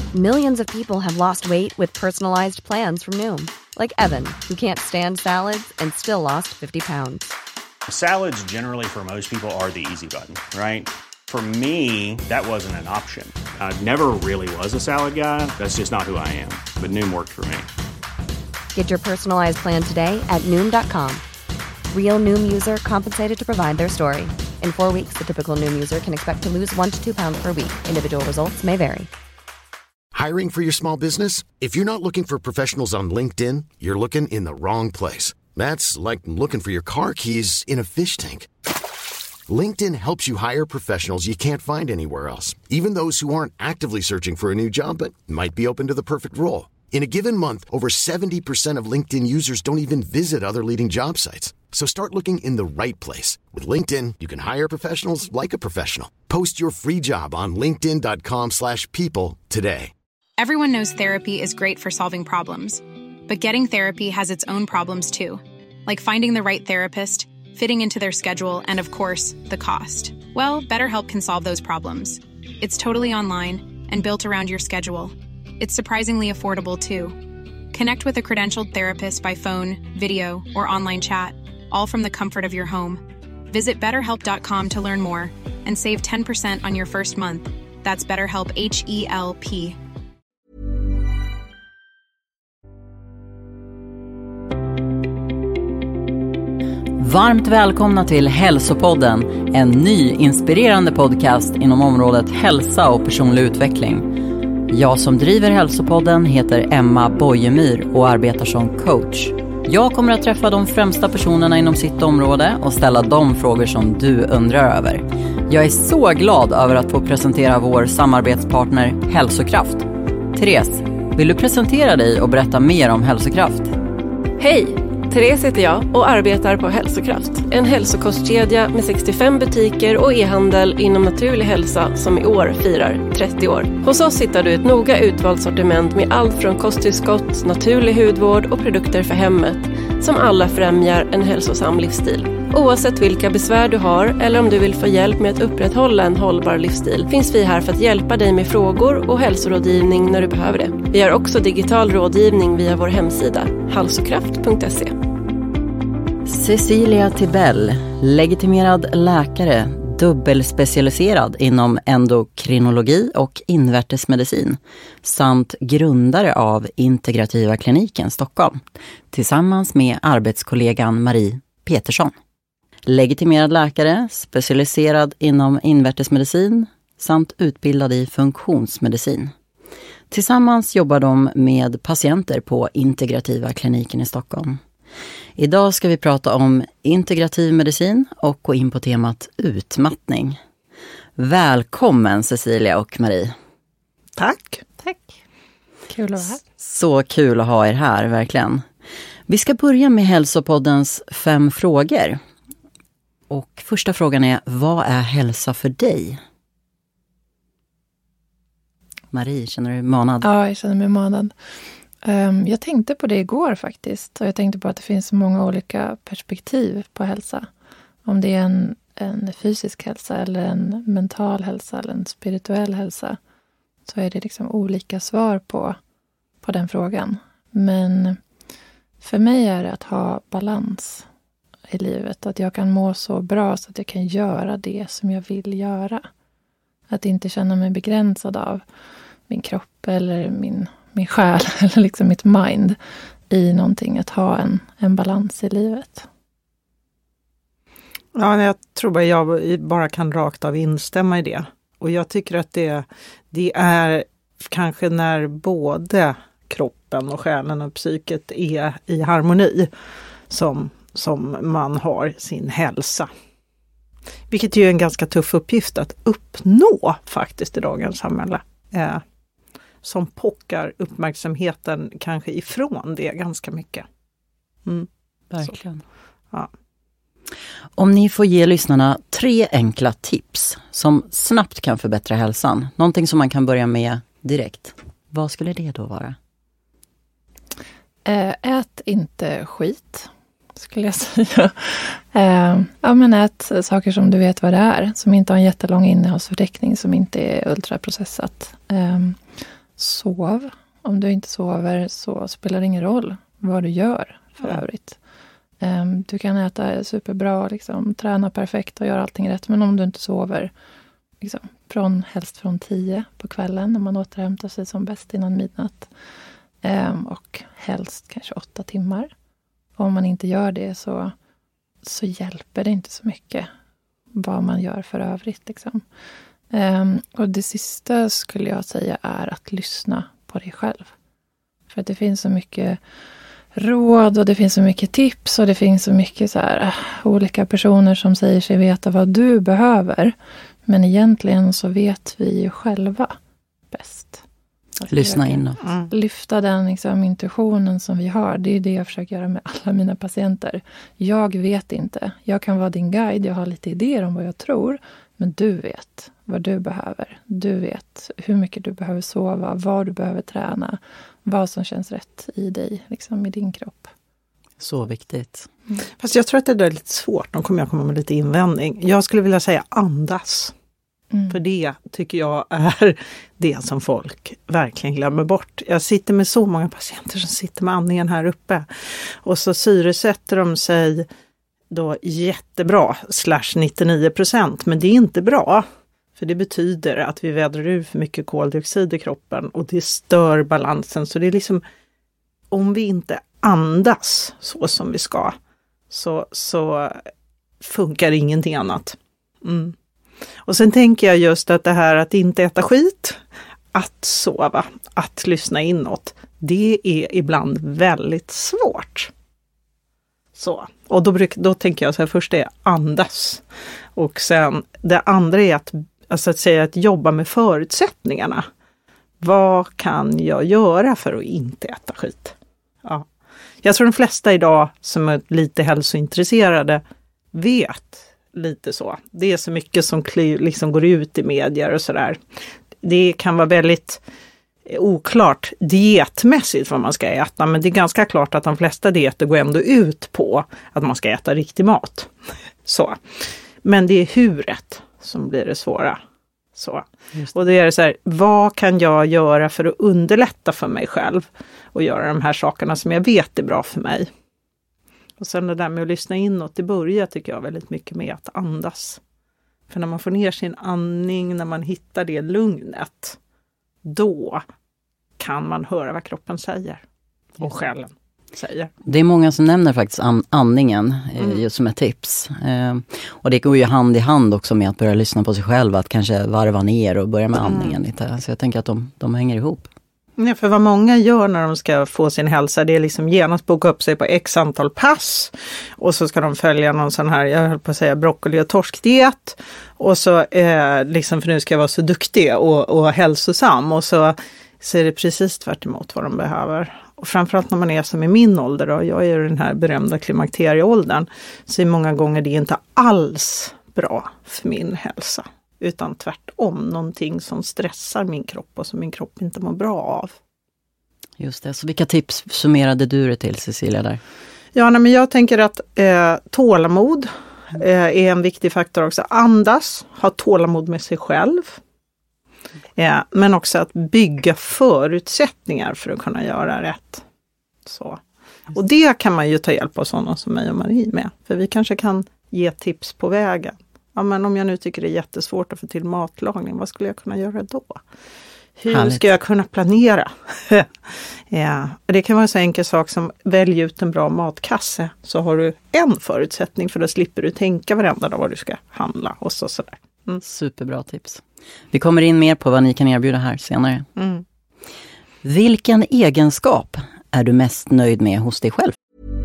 Millions of people have lost weight with personalized plans from Noom. Like Evan, who can't stand salads and still lost 50 pounds. Salads generally for most people are the easy button, right? For me, that wasn't an option. I never really was a salad guy. That's just not who I am. But Noom worked for me. Get your personalized plan today at Noom.com. Real Noom user compensated to provide their story. In 4 weeks, the typical Noom user can expect to lose 1 to 2 pounds per week. Individual results may vary. Hiring for your small business? If you're not looking for professionals on LinkedIn, you're looking in the wrong place. That's like looking for your car keys in a fish tank. LinkedIn helps you hire professionals you can't find anywhere else, even those who aren't actively searching for a new job but might be open to the perfect role. In a given month, over 70% of LinkedIn users don't even visit other leading job sites. So start looking in the right place. With LinkedIn, you can hire professionals like a professional. Post your free job on linkedin.com/people today. Everyone knows therapy is great for solving problems. But getting therapy has its own problems too. Like finding the right therapist, fitting into their schedule, and of course, the cost. Well, BetterHelp can solve those problems. It's totally online and built around your schedule. It's surprisingly affordable too. Connect with a credentialed therapist by phone, video, or online chat, all from the comfort of your home. Visit BetterHelp.com to learn more and save 10% on your first month. That's BetterHelp, H-E-L-P. Varmt välkomna till Hälsopodden, en ny inspirerande podcast inom området hälsa och personlig utveckling. Jag som driver Hälsopodden heter Emma Bojemyr och arbetar som coach. Jag kommer att träffa de främsta personerna inom sitt område och ställa de frågor som du undrar över. Jag är så glad över att få presentera vår samarbetspartner Hälsokraft. Therese, vill du presentera dig och berätta mer om Hälsokraft? Hej! Therese heter jag och arbetar på Hälsokraft. En hälsokostkedja med 65 butiker och e-handel inom naturlig hälsa som i år firar 30 år. Hos oss hittar du ett noga utvalt sortiment med allt från kosttillskott, naturlig hudvård och produkter för hemmet som alla främjar en hälsosam livsstil. Oavsett vilka besvär du har eller om du vill få hjälp med att upprätthålla en hållbar livsstil finns vi här för att hjälpa dig med frågor och hälsorådgivning när du behöver det. Vi har också digital rådgivning via vår hemsida hälsokraft.se. Cecilia Tibell, legitimerad läkare, dubbelspecialiserad inom endokrinologi och invärtesmedicin samt grundare av Integrativa kliniken Stockholm tillsammans med arbetskollegan Marie Petersson. Legitimerad läkare, specialiserad inom invärtesmedicin samt utbildad i funktionsmedicin. Tillsammans jobbar de med patienter på Integrativa kliniken i Stockholm. Idag ska vi prata om integrativ medicin och gå in på temat utmattning. Välkommen Cecilia och Marie. Tack. Tack. Kul att vara här. Så kul att ha er här, verkligen. Vi ska börja med Hälsopoddens 5 frågor. Och första frågan är, vad är hälsa för dig? Marie, känner du manad? Ja, jag känner mig manad. Jag tänkte på det igår faktiskt. Och jag tänkte på att det finns så många olika perspektiv på hälsa. Om det är en fysisk hälsa eller en mental hälsa eller en spirituell hälsa. Så är det liksom olika svar på den frågan. Men för mig är det att ha balans i livet. Att jag kan må så bra så att jag kan göra det som jag vill göra. Att inte känna mig begränsad av min kropp eller min själ eller liksom mitt mind i någonting. Att ha en balans i livet. Ja, jag tror jag bara kan rakt av instämma i det. Och jag tycker att det är kanske när både kroppen och själen och psyket är i harmoni som man har sin hälsa. Vilket ju är en ganska tuff uppgift att uppnå faktiskt i dagens samhälle. Som pockar uppmärksamheten kanske ifrån det ganska mycket. Verkligen. Så, ja. Om ni får ge lyssnarna 3 enkla tips som snabbt kan förbättra hälsan. Någonting som man kan börja med direkt. Vad skulle det då vara? Ät inte skit, skulle jag säga. Men ät saker som du vet vad det är. Som inte har en jättelång innehållsförteckning. Som inte är ultraprocessat. Sov. Om du inte sover så spelar det ingen roll vad du gör för övrigt. Du kan äta superbra, liksom, träna perfekt och göra allting rätt. Men om du inte sover, liksom, helst från 10 på kvällen när man återhämtar sig som bäst innan midnatt. Och helst kanske 8 timmar. Och om man inte gör det så hjälper det inte så mycket vad man gör för övrigt. Liksom. Och det sista skulle jag säga är att lyssna på dig själv. För att det finns så mycket råd och det finns så mycket tips och det finns så mycket så här, olika personer som säger sig veta vad du behöver. Men egentligen så vet vi ju själva bäst. Lyssna inåt. Lyfta den liksom, intuitionen som vi har. Det är det jag försöker göra med alla mina patienter. Jag vet inte. Jag kan vara din guide. Jag har lite idéer om vad jag tror. Men du vet vad du behöver. Du vet hur mycket du behöver sova. Vad du behöver träna. Vad som känns rätt i dig. Liksom i din kropp. Så viktigt. Fast jag tror att det är lite svårt. Nu kommer jag komma med lite invändning. Jag skulle vilja säga andas. För det tycker jag är det som folk verkligen glömmer bort. Jag sitter med så många patienter som sitter med andningen här uppe. Och så syresätter de sig då jättebra, /99%. Men det är inte bra. För det betyder att vi vädrar ur för mycket koldioxid i kroppen. Och det stör balansen. Så det är liksom, om vi inte andas så som vi ska. Så funkar ingenting annat. Och sen tänker jag just att det här att inte äta skit, att sova, att lyssna inåt, det är ibland väldigt svårt. Så. Och då tänker jag så här, först är andas. Och sen det andra är att jobba med förutsättningarna. Vad kan jag göra för att inte äta skit? Ja. Jag tror de flesta idag som är lite hälsointresserade vet lite så. Det är så mycket som liksom går ut i medier och sådär. Det kan vara väldigt oklart dietmässigt vad man ska äta, men det är ganska klart att de flesta dieter går ändå ut på att man ska äta riktig mat. Så. Men det är huret som blir det svåra. Så. Och det är så här, vad kan jag göra för att underlätta för mig själv och göra de här sakerna som jag vet är bra för mig. Och sen det där med att lyssna inåt, det börjar tycker jag väldigt mycket med att andas. För när man får ner sin andning, när man hittar det lugnet, då kan man höra vad kroppen säger och själen säger. Det är många som nämner faktiskt andningen just som ett tips. Och det går ju hand i hand också med att börja lyssna på sig själv, att kanske varva ner och börja med andningen lite. Så jag tänker att de hänger ihop. Ja, för vad många gör när de ska få sin hälsa, det är liksom genast boka upp sig på x antal pass och så ska de följa någon sån här, jag höll på att säga broccoli- och torskdiet och så liksom, för nu ska jag vara så duktig och hälsosam och så är det precis tvärt emot vad de behöver. Och framförallt när man är som i min ålder, och jag är den här berömda klimakterieåldern, så är många gånger det inte alls bra för min hälsa. Utan tvärtom, någonting som stressar min kropp och som min kropp inte mår bra av. Just det, så vilka tips summerade du det till, Cecilia, där? Ja, men jag tänker att tålamod är en viktig faktor också. Andas, ha tålamod med sig själv. Men också att bygga förutsättningar för att kunna göra rätt. Så. Och det kan man ju ta hjälp av sådana som mig och Marie med. För vi kanske kan ge tips på vägen. Ja, men om jag nu tycker det är jättesvårt att få till matlagning, vad skulle jag kunna göra då? Hur ska jag kunna planera? Ja, det kan vara en så enkel sak som välj ut en bra matkasse. Så har du en förutsättning, för då slipper du tänka varenda dag vad du ska handla och sådär. Superbra tips. Vi kommer in mer på vad ni kan erbjuda här senare. Vilken egenskap är du mest nöjd med hos dig själv?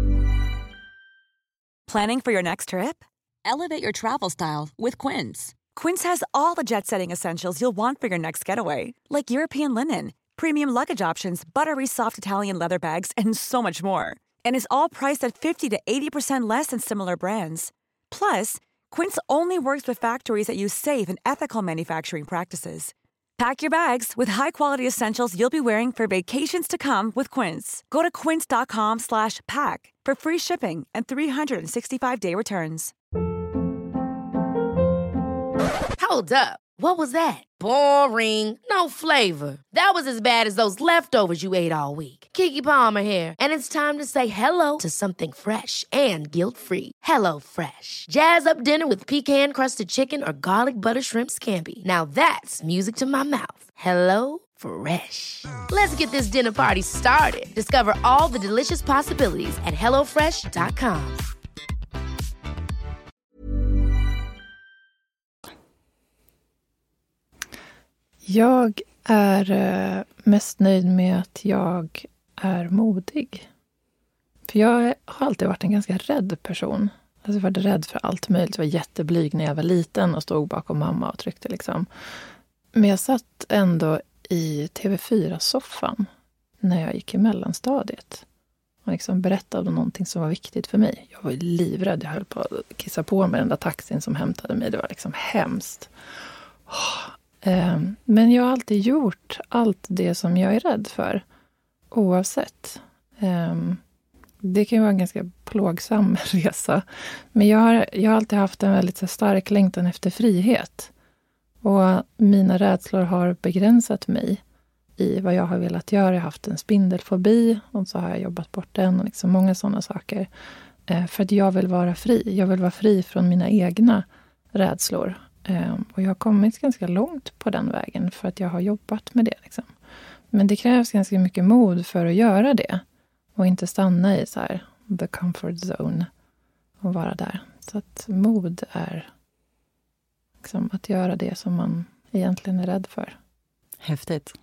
Planning for your next trip? Elevate your travel style with Quince. Quince has all the jet-setting essentials you'll want for your next getaway, like European linen, premium luggage options, buttery soft Italian leather bags, and so much more. And is all priced at 50 to 80% less than similar brands. Plus, Quince only works with factories that use safe and ethical manufacturing practices. Pack your bags with high-quality essentials you'll be wearing for vacations to come with Quince. Go to quince.com/pack for free shipping and 365-day returns. Hold up. What was that? Boring. No flavor. That was as bad as those leftovers you ate all week. Keke Palmer here, and it's time to say hello to something fresh and guilt-free. Hello Fresh. Jazz up dinner with pecan-crusted chicken or garlic butter shrimp scampi. Now that's music to my mouth. Hello Fresh. Let's get this dinner party started. Discover all the delicious possibilities at hellofresh.com. Jag är mest nöjd med att jag är modig. För jag har alltid varit en ganska rädd person. Alltså jag var rädd för allt möjligt. Jag var jätteblyg när jag var liten och stod bakom mamma och tryckte liksom. Men jag satt ändå i TV4-soffan när jag gick i mellanstadiet. Och liksom berättade om någonting som var viktigt för mig. Jag var livrädd. Jag höll på att kissa på med den där taxin som hämtade mig. Det var liksom hemskt. Men jag har alltid gjort allt det som jag är rädd för. Oavsett. Det kan ju vara en ganska plågsam resa. Men jag har alltid haft en väldigt så stark längtan efter frihet. Och mina rädslor har begränsat mig i vad jag har velat göra. Jag har haft en spindelfobi och så har jag jobbat bort den och liksom många sådana saker. För att jag vill vara fri. Jag vill vara fri från mina egna rädslor. Och jag har kommit ganska långt på den vägen för att jag har jobbat med det. Liksom. Men det krävs ganska mycket mod för att göra det. Och inte stanna i så här the comfort zone och vara där. Så att mod är liksom att göra det som man egentligen är rädd för. Häftigt.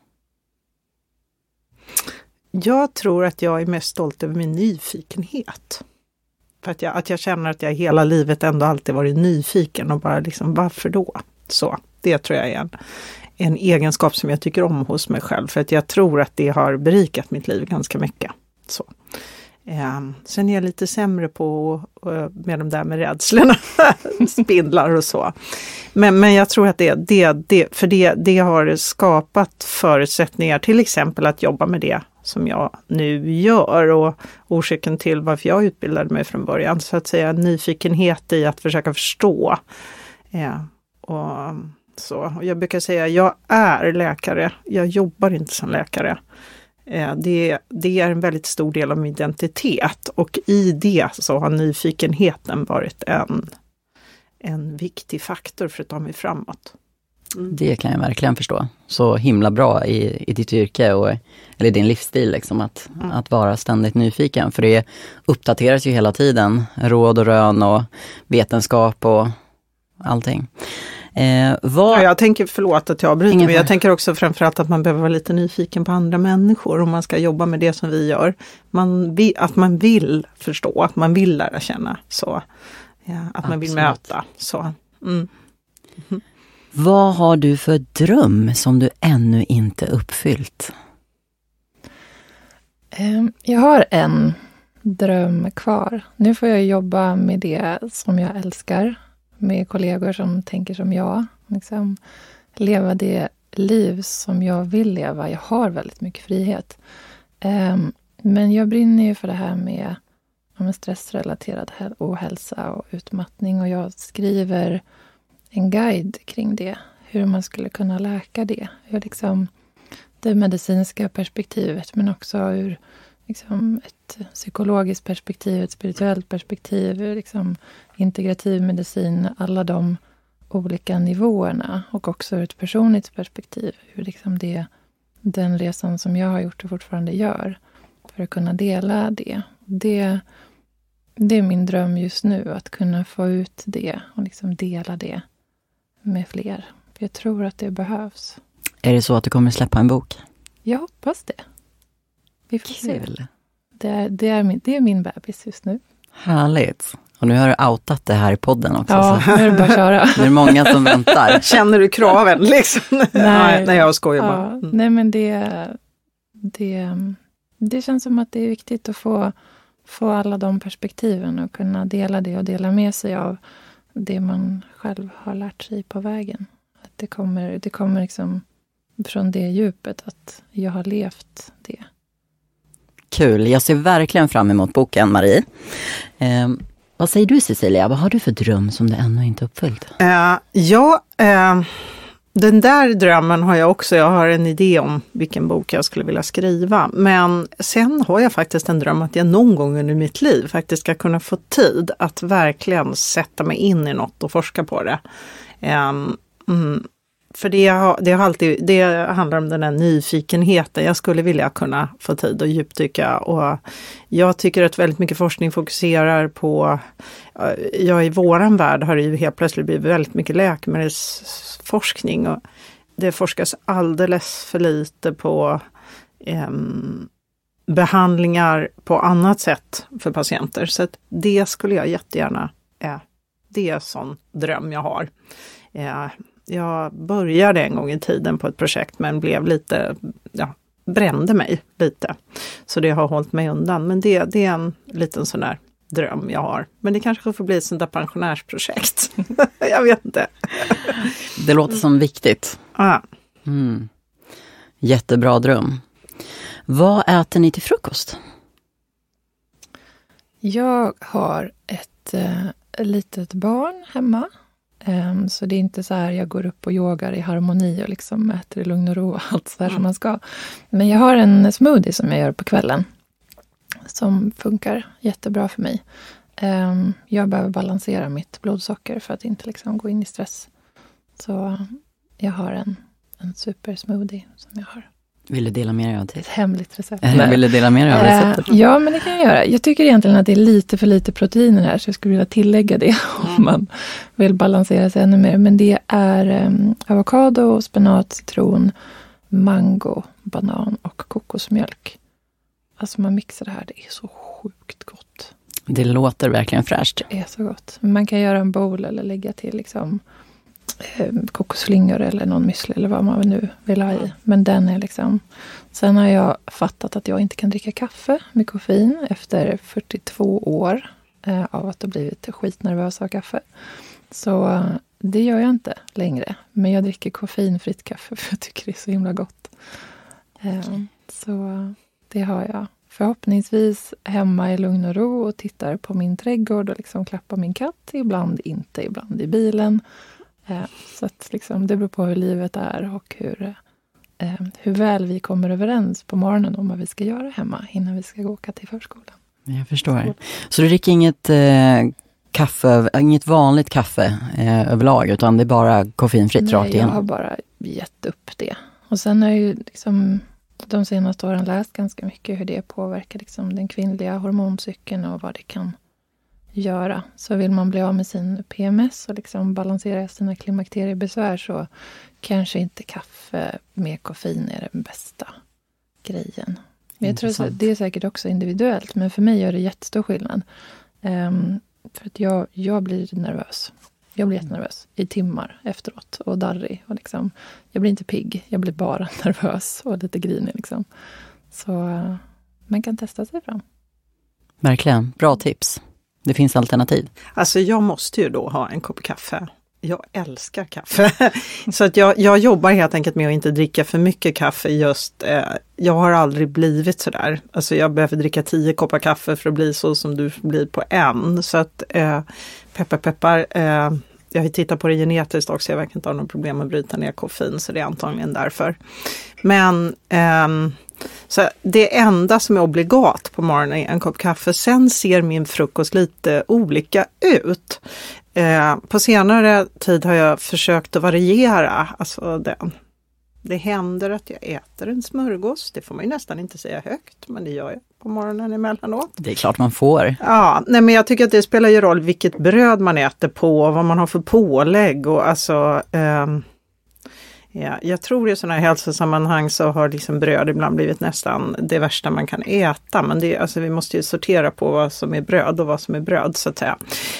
Jag tror att jag är mest stolt över min nyfikenhet. För att jag känner att jag hela livet ändå alltid varit nyfiken och bara liksom, varför då? Så, det tror jag är en egenskap som jag tycker om hos mig själv. För att jag tror att det har berikat mitt liv ganska mycket. Så. Sen är jag lite sämre på med de där med rädslorna, spindlar och så. Men jag tror att det har skapat förutsättningar, till exempel att jobba med det som jag nu gör och orsaken till varför jag utbildade mig från början. Så att säga nyfikenhet i att försöka förstå. Och jag brukar säga, jag är läkare, jag jobbar inte som läkare. Det är en väldigt stor del av min identitet och i det så har nyfikenheten varit en viktig faktor för att ta mig framåt. Det kan jag verkligen förstå. Så himla bra i ditt yrke eller din livsstil liksom, att vara ständigt nyfiken. För det uppdateras ju hela tiden. Råd och rön och vetenskap och allting. Jag tänker, förlåt att jag avbryter, men jag tänker också framförallt att man behöver vara lite nyfiken på andra människor om man ska jobba med det som vi gör. Att man vill förstå, att man vill lära känna, så att man vill möta. Så. Vad har du för dröm som du ännu inte uppfyllt? Jag har en dröm kvar. Nu får jag jobba med det som jag älskar. Med kollegor som tänker som jag. Liksom, leva det liv som jag vill leva. Jag har väldigt mycket frihet. Men jag brinner ju för det här med stressrelaterad ohälsa och utmattning. Och jag skriver en guide kring det. Hur man skulle kunna läka det. Hur liksom det medicinska perspektivet, men också ur liksom ett psykologiskt perspektiv, ett spirituellt perspektiv, liksom integrativ medicin, alla de olika nivåerna, och också ur ett personligt perspektiv, hur liksom den resan som jag har gjort och fortfarande gör, för att kunna dela det. Det är min dröm just nu, att kunna få ut det och liksom dela det med fler. För jag tror att det behövs. Är det så att du kommer släppa en bok? Jag hoppas det. Vi får Kul. se. Det är min bebis just nu. Härligt. Och nu har du outat det här i podden också. Ja, nu är det bara att köra. Det är många som väntar. Känner du kraven liksom? Nej, jag skojar bara. Nej, men det känns som att det är viktigt att få alla de perspektiven och kunna dela det och dela med sig av det man själv har lärt sig på vägen. Att det kommer liksom från det djupet, att jag har levt det. Kul, jag ser verkligen fram emot boken, Marie. Vad säger du, Cecilia? Vad har du för dröm som du ännu inte uppfyllt? Den där drömmen har jag också. Jag har en idé om vilken bok jag skulle vilja skriva. Men sen har jag faktiskt en dröm att jag någon gång under mitt liv faktiskt ska kunna få tid att verkligen sätta mig in i något och forska på det. För det handlar om den här nyfikenheten. Jag skulle vilja kunna få tid att djupdyka, och jag tycker att väldigt mycket forskning fokuserar på, i våran värld har det ju helt plötsligt blivit väldigt mycket läkemedelsforskning, och det forskas alldeles för lite på behandlingar på annat sätt för patienter. Så att det skulle jag jättegärna, det är en sån dröm jag har. Jag började en gång i tiden på ett projekt men blev lite, brände mig lite. Så det har hållit mig undan. Men det är en liten sån där dröm jag har. Men det kanske får bli ett sånt där pensionärsprojekt. Jag vet inte. Det låter som viktigt. Ja. Jättebra dröm. Vad äter ni till frukost? Jag har ett litet barn hemma. Så det är inte så här jag går upp och yogar i harmoni och liksom äter i lugn och ro och allt så här som man ska. Men jag har en smoothie som jag gör på kvällen som funkar jättebra för mig. Jag behöver balansera mitt blodsocker för att inte liksom gå in i stress. Så jag har en super smoothie som jag har. Vill du dela med dig av det? Ett hemligt recept. Vill du dela med dig av receptet? Ja, men det kan jag göra. Jag tycker egentligen att det är lite för lite proteiner här, så jag skulle vilja tillägga det om man vill balansera sig ännu mer. Men det är avokado, spenat, citron, mango, banan och kokosmjölk. Alltså man mixar det här, det är så sjukt gott. Det låter verkligen fräscht. Det är så gott. Man kan göra en bowl eller lägga till liksom kokosflingor eller någon müsli eller vad man nu vill ha i. Men den är liksom... Sen har jag fattat att jag inte kan dricka kaffe med koffein efter 42 år av att ha blivit skitnervös av kaffe. Så det gör jag inte längre. Men jag dricker koffeinfritt kaffe för jag tycker det är så himla gott. Så det har jag förhoppningsvis hemma i lugn och ro och tittar på min trädgård och liksom klappar min katt. Ibland inte, ibland i bilen. Så att liksom, det beror på hur livet är och hur väl vi kommer överens på morgonen om vad vi ska göra hemma innan vi ska åka till förskolan. Jag förstår. Så du dricker inget vanligt kaffe överlag, utan det är bara koffeinfritt rakt igenom? Jag har bara gett upp det. Och sen har jag ju liksom de senaste åren läst ganska mycket hur det påverkar liksom den kvinnliga hormoncykeln och vad det kan göra. Så vill man bli av med sin PMS och liksom balansera sina klimakteriebesvär, så kanske inte kaffe med koffein är den bästa grejen. Men jag tror att det är säkert också individuellt, men för mig gör det jättestor skillnad. För att jag blir nervös. Jag blir jättenervös i timmar efteråt och darrig. Och liksom, jag blir inte pigg, jag blir bara nervös och lite grinig. Liksom. Så man kan testa sig fram. Verkligen, bra tips. Det finns alternativ. Alltså jag måste ju då ha en kopp kaffe. Jag älskar kaffe. Så att jag jobbar helt enkelt med att inte dricka för mycket kaffe. Jag har aldrig blivit så där. Alltså jag behöver dricka 10 koppar kaffe för att bli så som du blir på en. Så att peppar. Jag har tittat på det genetiskt också. Jag verkar inte ha någon problem att bryta ner koffein. Så det är antagligen därför. Men... Så det enda som är obligat på morgonen är en kopp kaffe. Sen ser min frukost lite olika ut. På senare tid har jag försökt att variera. Alltså det händer att jag äter en smörgås. Det får man ju nästan inte säga högt, men det gör jag på morgonen emellanåt. Det är klart man får. Ja, nej, men jag tycker att det spelar ju roll vilket bröd man äter på. Vad man har för pålägg och alltså... Ja, jag tror i sådana här hälsosammanhang så har liksom bröd ibland blivit nästan det värsta man kan äta. Men vi måste ju sortera på vad som är bröd och vad som är bröd, så att säga.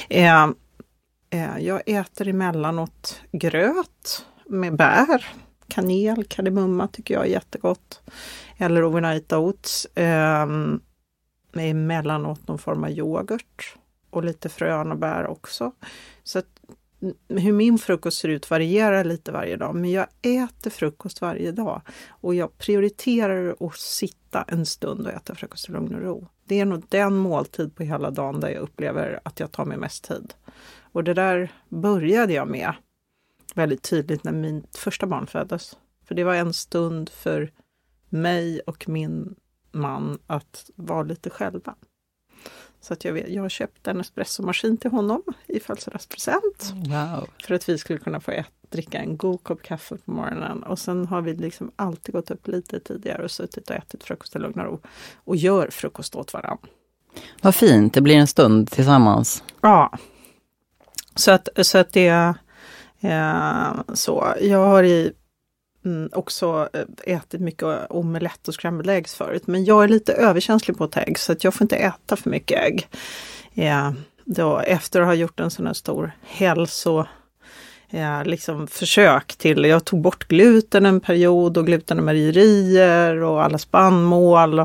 Jag äter emellanåt gröt med bär, kanel, kardemumma tycker jag är jättegott. Eller overnight oats. Med emellanåt någon form av yoghurt och lite frön och bär också. Så att hur min frukost ser ut varierar lite varje dag. Men jag äter frukost varje dag. Och jag prioriterar att sitta en stund och äta frukost i lugn och ro. Det är nog den måltid på hela dagen där jag upplever att jag tar mig mest tid. Och det där började jag med väldigt tydligt när mitt första barn föddes. För det var en stund för mig och min man att vara lite själva. Så att jag köpte en espressomaskin till honom i födelsedagspresent. Wow. För att vi skulle kunna få dricka en god kopp kaffe på morgonen. Och sen har vi liksom alltid gått upp lite tidigare och suttit och ätit frukost i lugn och ro. Och gör frukost åt varandra. Vad fint, det blir en stund tillsammans. Ja. Så att det så. Jag har också ätit mycket omelett och scrambled eggs förut. Men jag är lite överkänslig på ägg så att jag får inte äta för mycket ägg. Då, efter att ha gjort en sån här stor liksom försök till. Jag tog bort gluten en period och gluten i mejerier och alla spannmål.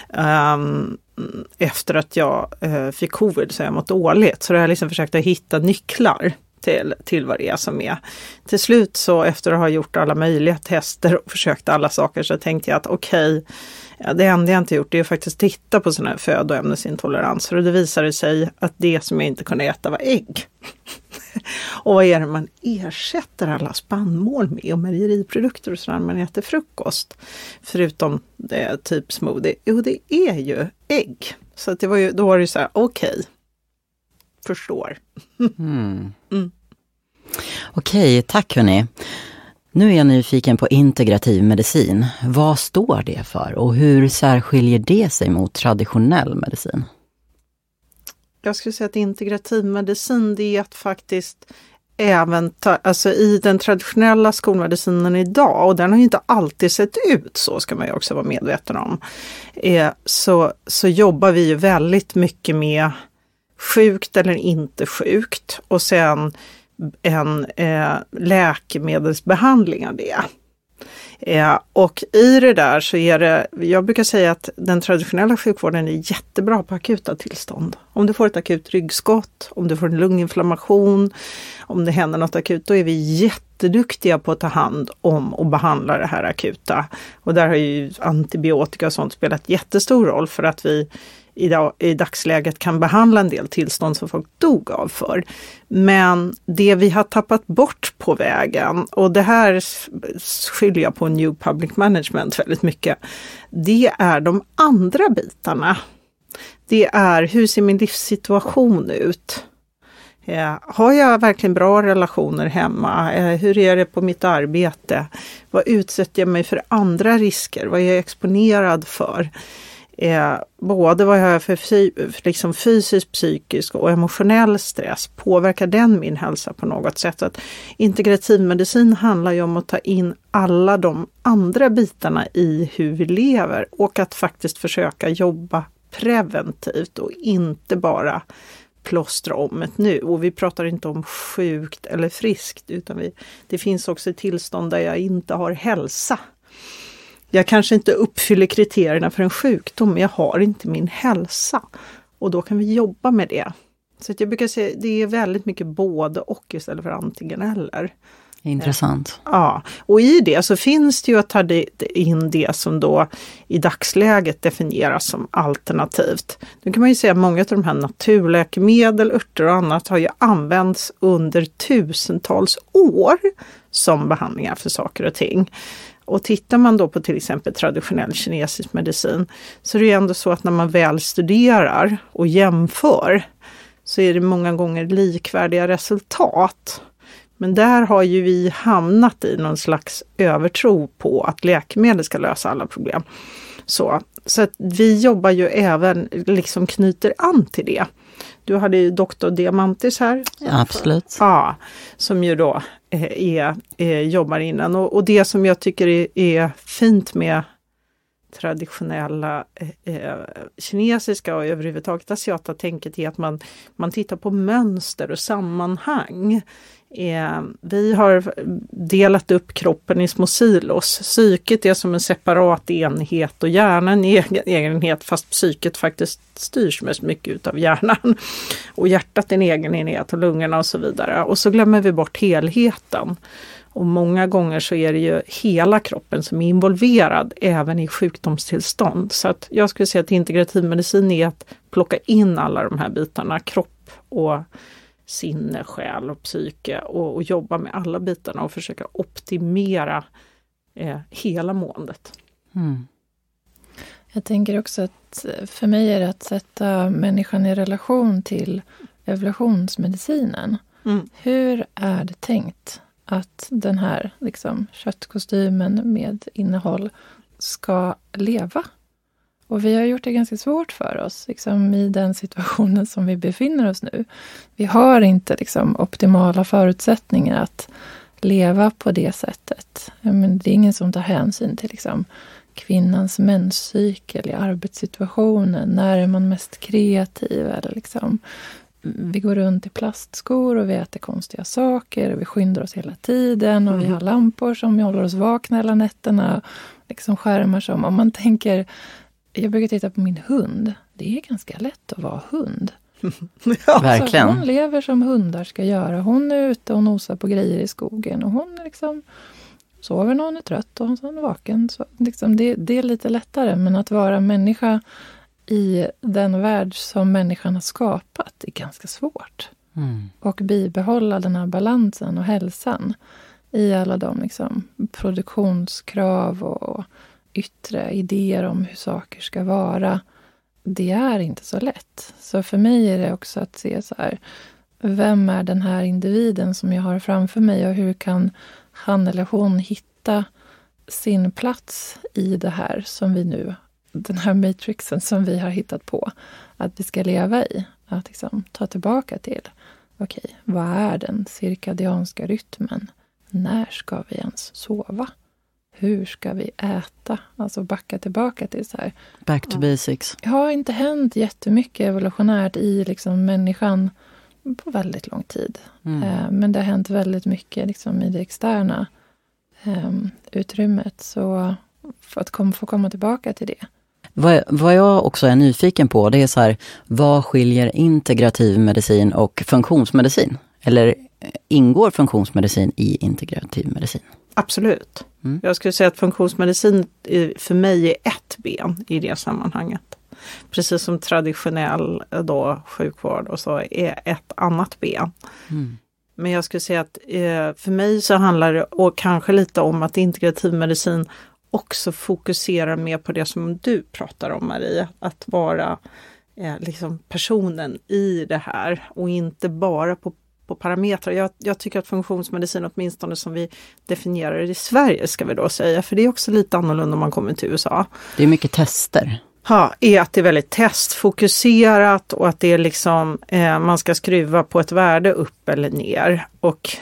Efter att jag fick covid så jag mått dåligt. Så jag har liksom försökt att hitta nycklar till vad det är som är. Till slut så efter att ha gjort alla möjliga tester och försökt alla saker så tänkte jag att okej, det enda jag inte gjort är att faktiskt titta på sådana här födoämnesintoleranser och det visade sig att det som jag inte kunde äta var ägg. Och vad är det man ersätter alla spannmål med och mejeriprodukter och sådär när man äter frukost? Förutom det typ smoothie. Jo, det är ju ägg. Så att då var det så här, okej. Förstår. Okej, tack hörni. Nu är jag nyfiken på integrativ medicin. Vad står det för och hur särskiljer det sig mot traditionell medicin? Jag skulle säga att integrativ medicin det är att faktiskt även alltså i den traditionella skolmedicinen idag, och den har ju inte alltid sett ut så ska man ju också vara medveten om, så jobbar vi ju väldigt mycket med sjukt eller inte sjukt och sen en läkemedelsbehandling av det. Och i det där så är det, jag brukar säga att den traditionella sjukvården är jättebra på akuta tillstånd. Om du får ett akut ryggskott, om du får en lunginflammation, om det händer något akut, då är vi jätteduktiga på att ta hand om och behandla det här akuta. Och där har ju antibiotika och sånt spelat jättestor roll för att vi i dagsläget kan behandla en del tillstånd som folk dog av för. Men det vi har tappat bort på vägen, och det här skyller jag på New Public Management väldigt mycket, det är de andra bitarna. Det är, hur ser min livssituation ut? Har jag verkligen bra relationer hemma? Hur är det på mitt arbete? Vad utsätter jag mig för andra risker? Vad är jag exponerad för? Både vad jag har för liksom fysisk, psykisk och emotionell stress, påverkar den min hälsa på något sätt? Så att integrativ medicin handlar ju om att ta in alla de andra bitarna i hur vi lever och att faktiskt försöka jobba preventivt och inte bara plåstra om ett nu. Och vi pratar inte om sjukt eller friskt, utan det finns också ett tillstånd där jag inte har hälsa. Jag kanske inte uppfyller kriterierna för en sjukdom, men jag har inte min hälsa. Och då kan vi jobba med det. Så att jag brukar säga det är väldigt mycket både och istället för antingen eller. Intressant. Ja, och i det så finns det ju att ta in det som då i dagsläget definieras som alternativt. Nu kan man ju säga att många av de här naturläkemedel, örter och annat har ju använts under tusentals år som behandlingar för saker och ting. Och tittar man då på till exempel traditionell kinesisk medicin så är det ju ändå så att när man väl studerar och jämför så är det många gånger likvärdiga resultat. Men där har ju vi hamnat i någon slags övertro på att läkemedel ska lösa alla problem. Så att vi jobbar ju även, liksom knyter an till det. Du hade ju Dr. Diamantis här. Ja, absolut. Ja, som ju då jobbar innan. Och det som jag tycker är fint med traditionella kinesiska och överhuvudtaget asiata tänket är att man tittar på mönster och sammanhang. Vi har delat upp kroppen i små silos. Psyket är som en separat enhet och hjärnan en egen enhet, fast psyket faktiskt styrs mest mycket av hjärnan. Och hjärtat är en egen enhet och lungorna och så vidare. Och så glömmer vi bort helheten. Och många gånger så är det ju hela kroppen som är involverad även i sjukdomstillstånd. Så att jag skulle säga att integrativ medicin är att plocka in alla de här bitarna, kropp och sinne, själ och psyke och jobba med alla bitarna och försöka optimera hela måendet. Mm. Jag tänker också att för mig är det att sätta människan i relation till evolutionsmedicinen. Mm. Hur är det tänkt att den här liksom, köttkostymen med innehåll ska leva? Och vi har gjort det ganska svårt för oss liksom, i den situationen som vi befinner oss nu. Vi har inte liksom, optimala förutsättningar att leva på det sättet. Men det är ingen som tar hänsyn till liksom, kvinnans menscykel i arbetssituationen. När är man mest kreativ? Eller liksom, vi går runt i plastskor och vi äter konstiga saker. Och vi skyndar oss hela tiden. Och vi har lampor som håller oss vakna hela nätterna. Liksom skärmar som. Om man tänker, jag brukar titta på min hund. Det är ganska lätt att vara hund. Ja, verkligen. Hon lever som hundar ska göra. Hon är ute och nosar på grejer i skogen. Och hon liksom sover när hon är trött och hon är vaken. Så liksom det är lite lättare. Men att vara människa i den värld som människan har skapat är ganska svårt. Mm. Och bibehålla den här balansen och hälsan i alla de liksom, produktionskrav och yttre idéer om hur saker ska vara. Det är inte så lätt. Så för mig är det också att se så här, vem är den här individen som jag har framför mig och hur kan han eller hon hitta sin plats i det här som vi nu, den här matrixen som vi har hittat på, att vi ska leva i. Att liksom ta tillbaka till, okej, vad är den cirkadianska rytmen? När ska vi ens sova? Hur ska vi äta? Alltså backa tillbaka till så här. Back to basics. Det har inte hänt jättemycket evolutionärt i liksom människan på väldigt lång tid. Men det har hänt väldigt mycket liksom i det externa utrymmet. Så för att få komma tillbaka till det. Vad jag också är nyfiken på, det är så här, vad skiljer integrativ medicin och funktionsmedicin? Eller ingår funktionsmedicin i integrativ medicin? Absolut. Jag skulle säga att funktionsmedicin för mig är ett ben i det sammanhanget. Precis som traditionell då, sjukvård och så är ett annat ben. Men jag skulle säga att för mig så handlar det och kanske lite om att integrativ medicin också fokuserar mer på det som du pratar om, Maria. Att vara liksom personen i det här och inte bara på parametrar. Jag tycker att funktionsmedicin, åtminstone som vi definierar det i Sverige, ska vi då säga, för det är också lite annorlunda om man kommer till USA. Det är mycket tester. Ja, är att det är väldigt testfokuserat och att det är liksom man ska skruva på ett värde upp eller ner och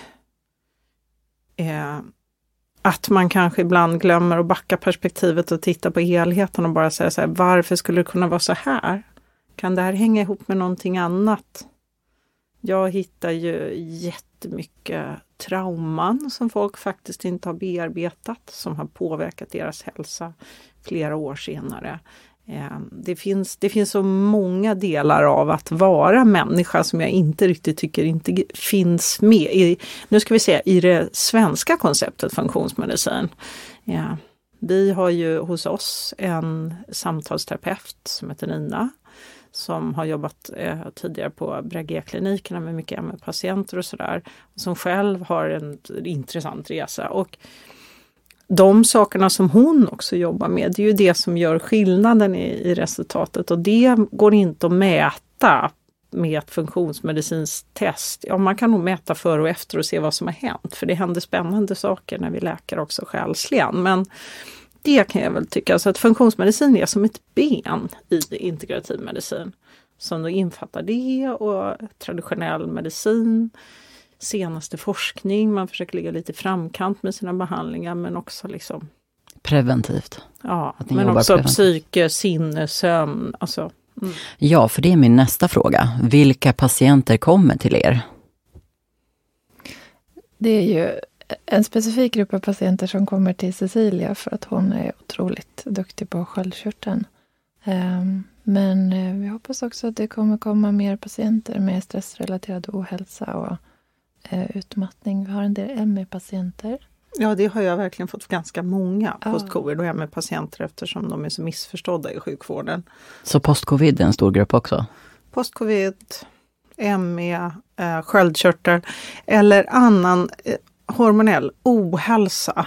att man kanske ibland glömmer att backa perspektivet och titta på helheten och bara säga så här, varför skulle det kunna vara så här? Kan det här hänga ihop med någonting annat? Jag hittar ju jättemycket trauman som folk faktiskt inte har bearbetat, som har påverkat deras hälsa flera år senare. Det finns så många delar av att vara människa som jag inte riktigt tycker inte finns med i det svenska konceptet funktionsmedicin. Vi har ju hos oss en samtalsterapeut som heter Nina, som har jobbat tidigare på Bragé-klinikerna med mycket ME-patienter och sådär. Som själv har en intressant resa. Och de sakerna som hon också jobbar med, det är ju det som gör skillnaden i resultatet. Och det går inte att mäta med ett funktionsmedicinskt test. Ja, man kan nog mäta före och efter och se vad som har hänt. För det händer spännande saker när vi läker också själsligen. Men det kan jag väl tycka. Så att funktionsmedicin är som ett ben i integrativ medicin. Som då infattar det och traditionell medicin. Senaste forskning. Man försöker ligga lite framkant med sina behandlingar. Men också liksom preventivt. Ja, men också preventivt. Psyke, sinne, sömn. Alltså, Ja, för det är min nästa fråga. Vilka patienter kommer till er? Det är ju en specifik grupp av patienter som kommer till Cecilia för att hon är otroligt duktig på sköldkörteln. Men vi hoppas också att det kommer komma mer patienter med stressrelaterad ohälsa och utmattning. Vi har en del ME-patienter. Ja, det har jag verkligen fått ganska många post-covid och ME-patienter eftersom de är så missförstådda i sjukvården. Så post-covid är en stor grupp också? Post-covid, ME, sköldkörtel eller annan hormonell ohälsa.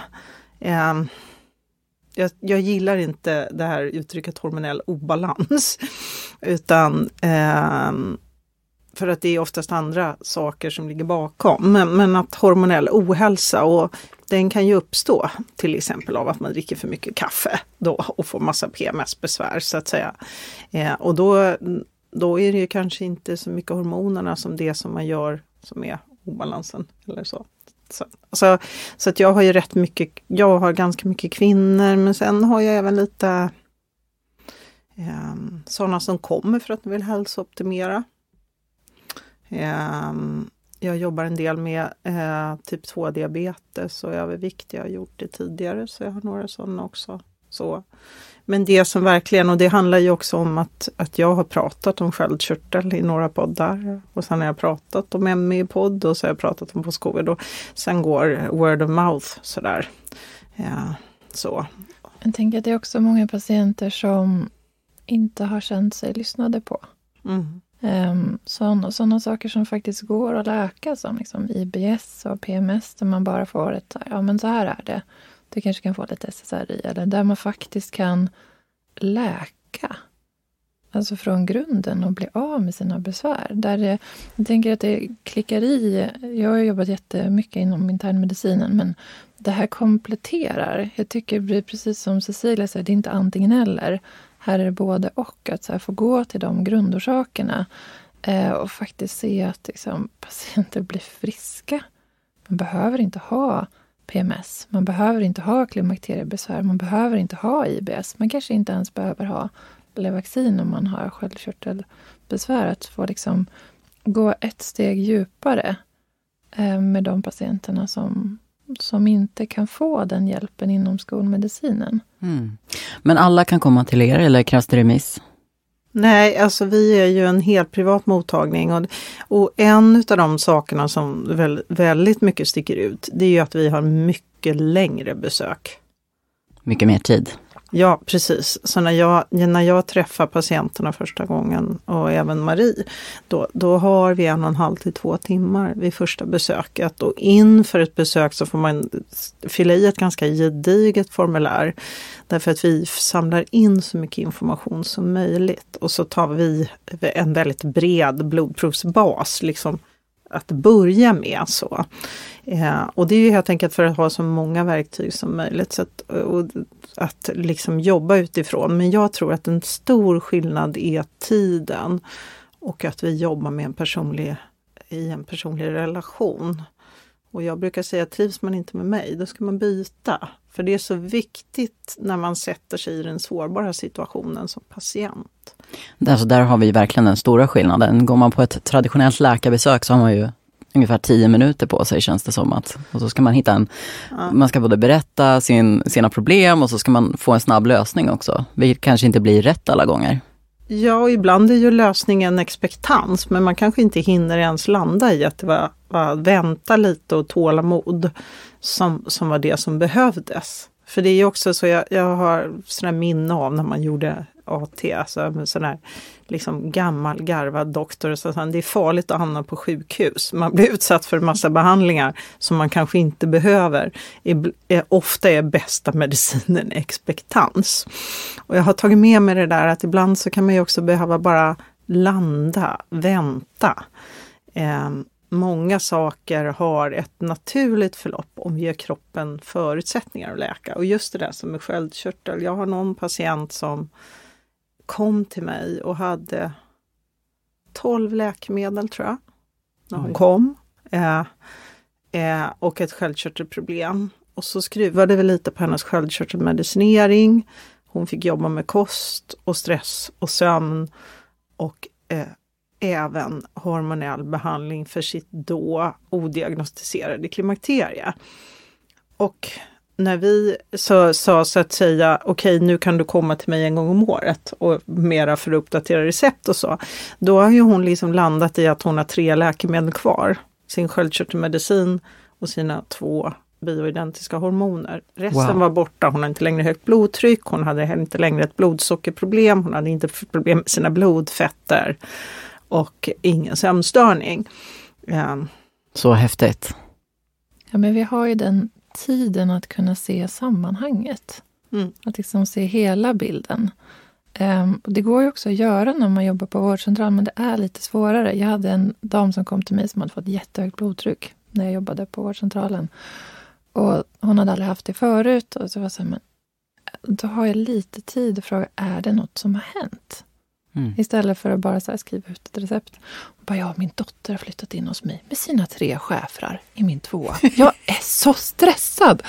Jag gillar inte det här uttrycket hormonell obalans, utan för att det är oftast andra saker som ligger bakom. Men att hormonell ohälsa, och den kan ju uppstå till exempel av att man dricker för mycket kaffe då och får massa PMS-besvär så att säga. Och då är det ju kanske inte så mycket hormonerna som det som man gör som är obalansen eller så. Så att jag har ju jag har ganska mycket kvinnor, men sen har jag även lite sådana som kommer för att de vill hälsooptimera. Jag jobbar en del med typ 2-diabetes och övervikt. Jag har gjort det tidigare, så jag har några sådana också. Så. Men det som verkligen, och det handlar ju också om att jag har pratat om sköldkörtel i några poddar. Och sen har jag pratat om ME i podd, och så har jag pratat om post-covid. Och sen går word of mouth sådär. Så. Jag tänker att det är också många patienter som inte har känt sig lyssnade på. Sådana saker som faktiskt går att läka, som liksom IBS och PMS, där man bara får men så här är det. Du kanske kan få lite SSRI, eller där man faktiskt kan läka. Alltså från grunden och bli av med sina besvär. Jag tänker att det klickar i. Jag har jobbat jättemycket inom internmedicinen, men det här kompletterar. Jag tycker det blir precis som Cecilia säger, det är inte antingen eller. Här är det både och, att så här få gå till de grundorsakerna och faktiskt se att liksom, patienter blir friska. Man behöver inte ha PMS, man behöver inte ha klimakteriebesvär, man behöver inte ha IBS. Man kanske inte ens behöver ha Levaxin om man har sköldkörtelbesvär. Att få liksom gå ett steg djupare med de patienterna som inte kan få den hjälpen inom skolmedicinen. Men alla kan komma till er, eller krävs det remiss? Nej, alltså vi är ju en helt privat mottagning, och en av de sakerna som väldigt mycket sticker ut, det är ju att vi har mycket längre besök. Mycket mer tid. Ja, precis. Så när jag träffar patienterna första gången, och även Marie, då har vi 1,5 till 2 timmar vid första besöket. Och inför ett besök så får man fylla i ett ganska gediget formulär. Därför att vi samlar in så mycket information som möjligt. Och så tar vi en väldigt bred blodprovsbas liksom att börja med så. Och det är ju helt enkelt för att ha så många verktyg som möjligt, så att liksom jobba utifrån. Men jag tror att en stor skillnad är tiden, och att vi jobbar med i en personlig relation. Och jag brukar säga att trivs man inte med mig, då ska man byta. För det är så viktigt när man sätter sig i den sårbara situationen som patient. Alltså där har vi verkligen den stora skillnaden. Går man på ett traditionellt läkarbesök så har man ju ungefär 10 minuter på sig, känns det som. Och så ska man hitta man ska både berätta sina problem, och så ska man få en snabb lösning också. Vilket kanske inte blir rätt alla gånger. Ja, och ibland är ju lösningen expectans, men man kanske inte hinner ens landa i att det var vänta lite och tålamod som var det som behövdes. För det är ju också så, jag har sådana minne av när man gjorde AT, alltså med sån här liksom gammal garvad doktor, så det är farligt att hamna på sjukhus. Man blir utsatt för en massa behandlingar som man kanske inte behöver. Ofta är bästa medicinen expectans. Och jag har tagit med mig det där att ibland så kan man ju också behöva bara landa, vänta. Många saker har ett naturligt förlopp om vi ger kroppen förutsättningar att läka. Och just det där som med sköldkörtel. Jag har någon patient som kom till mig och hade 12 läkemedel, tror jag, när hon kom. Och ett sköldkörtelproblem. Och så skruvade vi lite på hennes sköldkörtelmedicinering. Hon fick jobba med kost och stress och sömn. Och även hormonell behandling för sitt då odiagnostiserade klimakterie. Och när vi sa så att säga, okej, nu kan du komma till mig en gång om året och mera för att uppdatera recept och så. Då har ju hon liksom landat i att hon har 3 läkemedel kvar. Sin sköldkörtelmedicin och sina 2 bioidentiska hormoner. Resten var borta. Hon hade inte längre högt blodtryck. Hon hade inte längre ett blodsockerproblem. Hon hade inte problem med sina blodfetter. och ingen sömnstörning. Så häftigt. Ja, men vi har ju den tiden att kunna se sammanhanget. Att liksom se hela bilden. Och det går ju också att göra när man jobbar på vårdcentral, men det är lite svårare. Jag hade en dam som kom till mig som hade fått jättehögt blodtryck när jag jobbade på vårdcentralen. Och hon hade aldrig haft det förut. Och så var så här, men då har jag lite tid att fråga, är det något som har hänt? Istället för att bara så här skriva ut ett recept. Och bara, ja, min dotter har flyttat in hos mig med sina 3 schäfrar i min 2. Jag är så stressad.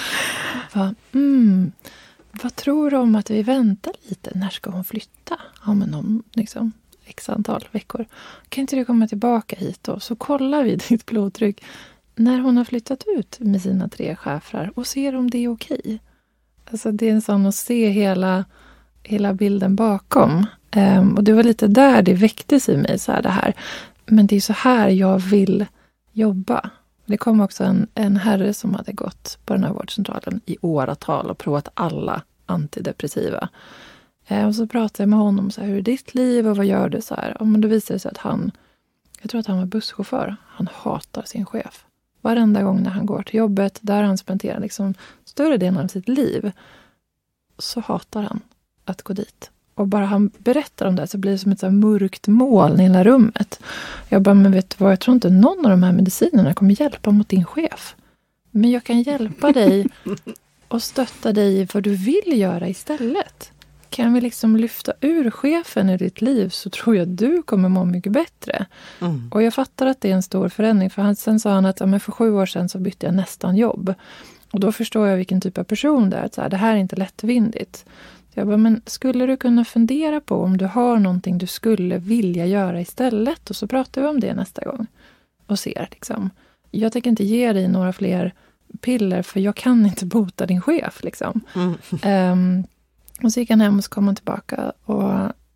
Vad tror du om att vi väntar lite? När ska hon flytta? Ja, men om liksom x antal veckor. Kan inte du komma tillbaka hit då? Så kollar vi ditt blodtryck när hon har flyttat ut med sina 3 schäfrar och ser om det är okej. Alltså det är en sån att se hela bilden bakom. Och det var lite där det väcktes i mig, så här, det här. Men det är så här jag vill jobba. Det kom också en herre som hade gått på den här vårdcentralen i åratal och provat alla antidepressiva. Och så pratade jag med honom så här, hur är ditt liv och vad gör du så här? Och men då visade det sig att jag tror att han var busschaufför. Han hatar sin chef. Varenda gång när han går till jobbet, där han spenderar liksom större delen av sitt liv, så hatar han att gå dit. Och bara han berättar om det så blir det som ett så här mörkt moln i hela rummet. Jag bara, men vet du vad, jag tror inte någon av de här medicinerna kommer hjälpa mot din chef. Men jag kan hjälpa dig och stötta dig i vad du vill göra istället. Kan vi liksom lyfta ur chefen i ditt liv, så tror jag att du kommer må mycket bättre. Och jag fattar att det är en stor förändring. För sen sa han att men för 7 år sedan så bytte jag nästan jobb. Och då förstår jag vilken typ av person det är. Så här, det här är inte lättvindigt. Jag bara, men skulle du kunna fundera på om du har någonting du skulle vilja göra istället? Och så pratar vi om det nästa gång. Och ser liksom. Jag tänker inte ge dig några fler piller, för jag kan inte bota din chef liksom. Och så gick han hem och så kom han tillbaka. Och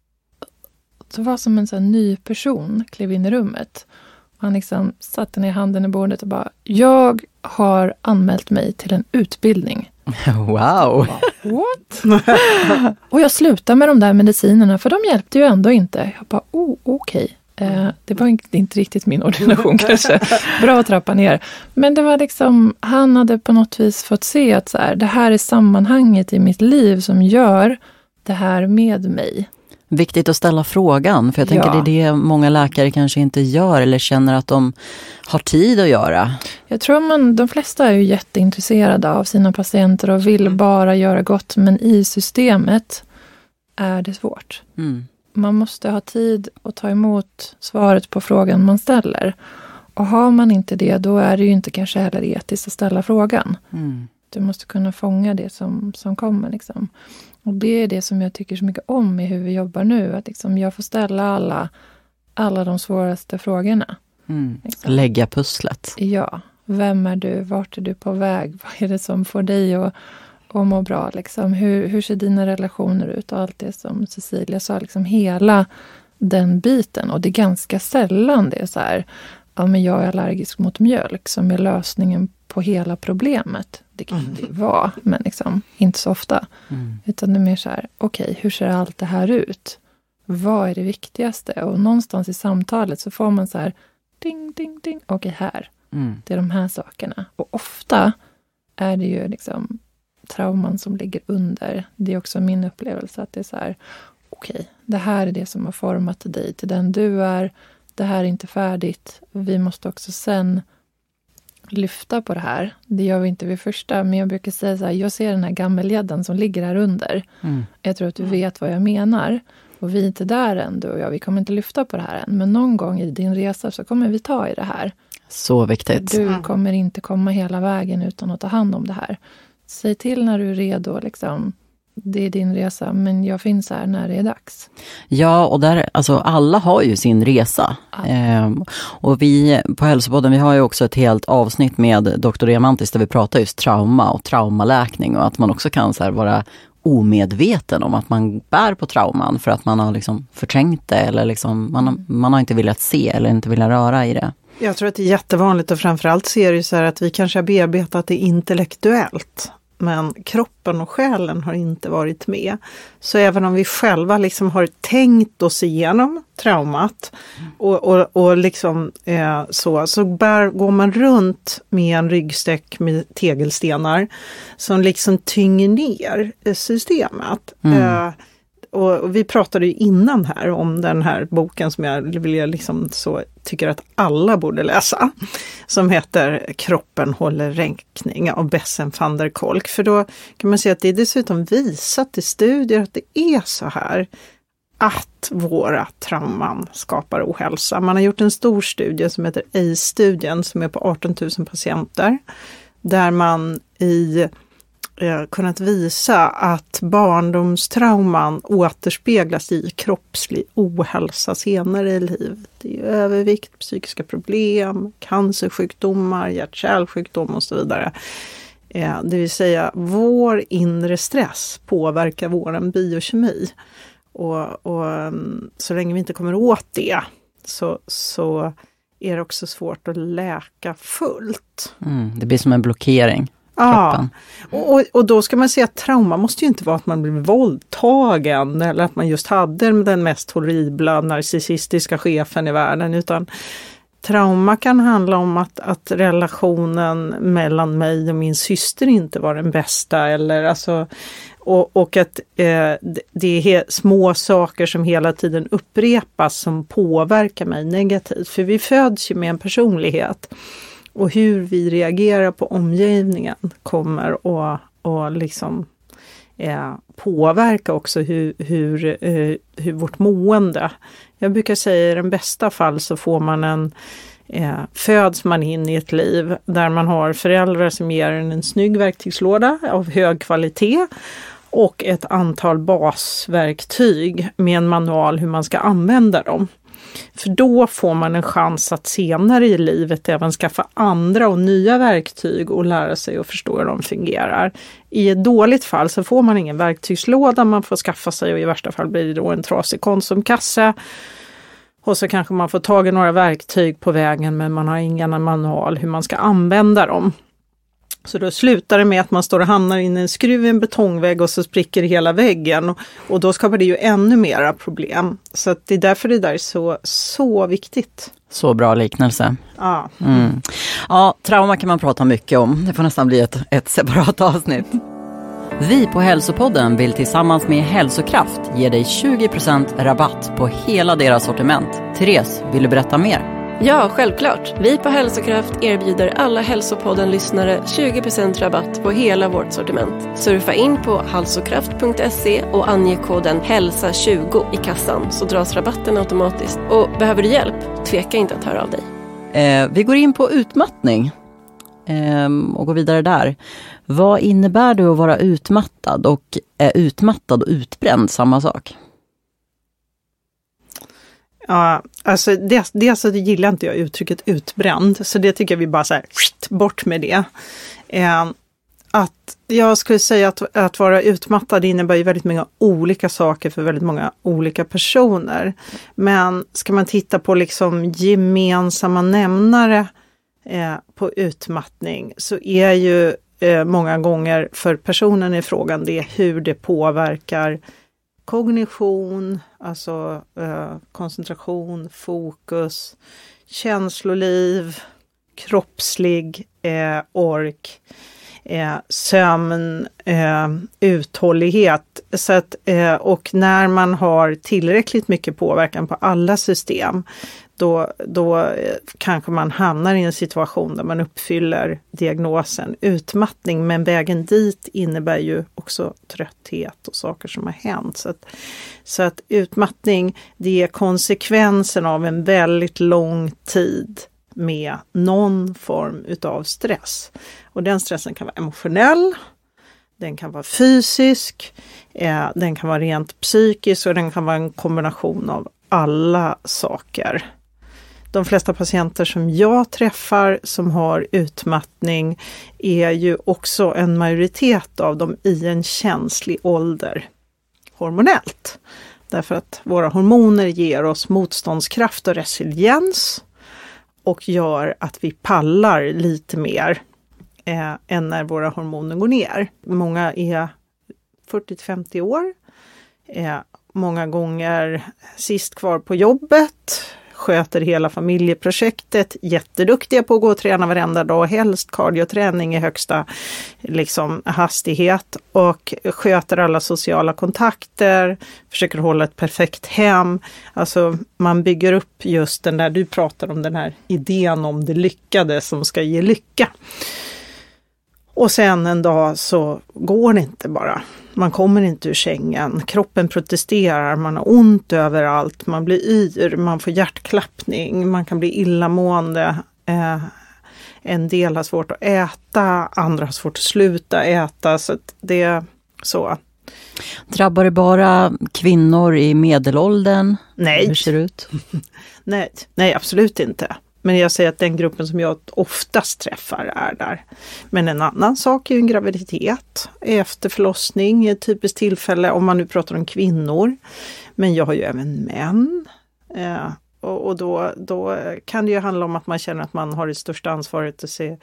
så var som en sån här ny person klev in i rummet. Och han liksom satte ner handen i bordet och bara, jag har anmält mig till en utbildning. Wow! What? Och jag slutade med de där medicinerna, för de hjälpte ju ändå inte. Jag bara, okej. Det var inte riktigt min ordination kanske. Bra att trappa ner. Men det var liksom, han hade på något vis fått se att så här, det här är sammanhanget i mitt liv som gör det här med mig. Viktigt att ställa frågan, för jag tänker det är det många läkare kanske inte gör eller känner att de har tid att göra. Jag tror de flesta är ju jätteintresserade av sina patienter och vill bara göra gott, men i systemet är det svårt. Man måste ha tid att ta emot svaret på frågan man ställer. Och har man inte det, då är det ju inte kanske heller etiskt att ställa frågan. Du måste kunna fånga det som kommer liksom. Och det är det som jag tycker så mycket om i hur vi jobbar nu. Att liksom jag får ställa alla de svåraste frågorna. Liksom. Lägga pusslet. Ja. Vem är du? Vart är du på väg? Vad är det som får dig att må bra? Liksom? Hur ser dina relationer ut? Och allt det som Cecilia sa. Liksom hela den biten. Och det är ganska sällan det är så här. Ja, men jag är allergisk mot mjölk som är lösningen på hela problemet. Det kan det vara, men liksom inte så ofta. Utan det är mer så här, okej, hur ser allt det här ut? Vad är det viktigaste? Och någonstans i samtalet så får man så här, ding, ding, ding. Okej, här. Det är de här sakerna. Och ofta är det ju liksom trauman som ligger under. Det är också min upplevelse att det är så här, okej, det här är det som har format dig till den du är. Det här är inte färdigt. Vi måste också sen lyfta på det här. Det gör vi inte vid första, men jag brukar säga så här, jag ser den här gammelgäddan som ligger här under. Jag tror att du vet vad jag menar. Och vi är inte där än, du och jag. Vi kommer inte lyfta på det här än. Men någon gång i din resa så kommer vi ta i det här. Så viktigt. Du kommer inte komma hela vägen utan att ta hand om det här. Säg till när du är redo liksom. Det är din resa, men jag finns här när det är dags. Ja, och där, alltså alla har ju sin resa. Och vi på Hälsopodden, vi har ju också ett helt avsnitt med Dr. Diamantis där vi pratar just trauma och traumaläkning. Och att man också kan så här vara omedveten om att man bär på trauman för att man har liksom förträngt det. Eller liksom, man har inte velat se eller inte velat röra i det. Jag tror att det är jättevanligt och framförallt ser det så här att vi kanske har bearbetat det intellektuellt. Men kroppen och själen har inte varit med. Så även om vi själva liksom har tänkt oss igenom traumat och liksom, så går man runt med en ryggsäck med tegelstenar som liksom tynger ner systemet. Och vi pratade ju innan här om den här boken som jag liksom tycker att alla borde läsa. Som heter Kroppen håller räkning av Bessen van der Kolk. För då kan man säga att det är dessutom visat i studier att det är så här att våra trauman skapar ohälsa. Man har gjort en stor studie som heter ACE-studien som är på 18 000 patienter. Där man kunnat visa att barndomstrauman återspeglas i kroppslig ohälsa senare i livet. Det är övervikt, psykiska problem, cancersjukdomar, hjärt-kärlsjukdom och så vidare. Det vill säga, vår inre stress påverkar vår biokemi. Och så länge vi inte kommer åt det så är det också svårt att läka fullt. Det blir som en blockering. Ja, och då ska man säga att trauma måste ju inte vara att man blir våldtagen eller att man just hade den mest horribla narcissistiska chefen i världen, utan trauma kan handla om att relationen mellan mig och min syster inte var den bästa, eller alltså, och att det är små saker som hela tiden upprepas som påverkar mig negativt, för vi föds ju med en personlighet. Och hur vi reagerar på omgivningen kommer att liksom, påverka också hur vårt mående. Jag brukar säga att i den bästa fall så får man föds man in i ett liv där man har föräldrar som ger en snygg verktygslåda av hög kvalitet och ett antal basverktyg med en manual hur man ska använda dem. För då får man en chans att senare i livet även skaffa andra och nya verktyg och lära sig att förstå hur de fungerar. I ett dåligt fall så får man ingen verktygslåda, man får skaffa sig, och i värsta fall blir det då en trasig Konsumkasse. Och så kanske man får tag i några verktyg på vägen, men man har ingen manual hur man ska använda dem. Så då slutar det med att man står och hamnar in i en skruv i en betongvägg och så spricker hela väggen. Och då skapar det ju ännu mera problem. Så att det är därför det där är så viktigt. Så bra liknelse. Ja. Ja, trauma kan man prata mycket om. Det får nästan bli ett separat avsnitt. Vi på Hälsopodden vill tillsammans med Hälsokraft ge dig 20% rabatt på hela deras sortiment. Therese, vill du berätta mer? Ja, självklart. Vi på Hälsokraft erbjuder alla Hälsopodden-lyssnare 20% rabatt på hela vårt sortiment. Surfa in på hälsokraft.se och ange koden HÄLSA20 i kassan så dras rabatten automatiskt. Och behöver du hjälp, tveka inte att höra av dig. Vi går in på utmattning och går vidare där. Vad innebär det att vara utmattad, och är utmattad och utbränd samma sak? Ja, alltså dels så gillar inte jag uttrycket utbränd, så det tycker jag vi bara så här, bort med det. Att jag skulle säga att vara utmattad innebär ju väldigt många olika saker för väldigt många olika personer. Men ska man titta på liksom gemensamma nämnare på utmattning, så är ju många gånger för personen i frågan det hur det påverkar kognition, alltså koncentration, fokus, känsloliv, kroppslig ork, sömn, uthållighet. Så att, och när man har tillräckligt mycket påverkan på alla system, då kanske man hamnar i en situation där man uppfyller diagnosen utmattning, men vägen dit innebär ju också trötthet och saker som har hänt. Så att utmattning, det är konsekvensen av en väldigt lång tid med någon form utav stress. Och den stressen kan vara emotionell, den kan vara fysisk, den kan vara rent psykisk, och den kan vara en kombination av alla saker. De flesta patienter som jag träffar som har utmattning är ju också en majoritet av dem i en känslig ålder hormonellt. Därför att våra hormoner ger oss motståndskraft och resiliens och gör att vi pallar lite mer än när våra hormoner går ner. Många är 40-50 år. Många gånger sist kvar på jobbet. Sköter hela familjeprojektet. Jätteduktiga på att gå och träna varenda dag. Helst kardioträning i högsta hastighet. Och sköter alla sociala kontakter. Försöker hålla ett perfekt hem. Alltså man bygger upp just den där, du pratar om den här idén om det lyckade som ska ge lycka. Och sen en dag så går det inte bara. Man kommer inte ur sängen. Kroppen protesterar. Man har ont överallt. Man blir yr. Man får hjärtklappning. Man kan bli illamående. En del har svårt att äta. Andra har svårt att sluta äta. Så det är så. Drabbar det bara kvinnor i medelåldern? Nej. Hur ser det ut? Nej, absolut inte. Men jag säger att den gruppen som jag oftast träffar är där. Men en annan sak är ju en graviditet efter förlossning. Ett typiskt tillfälle om man nu pratar om kvinnor. Men jag har ju även män. Och då kan det ju handla om att man känner att man har det största ansvaret att se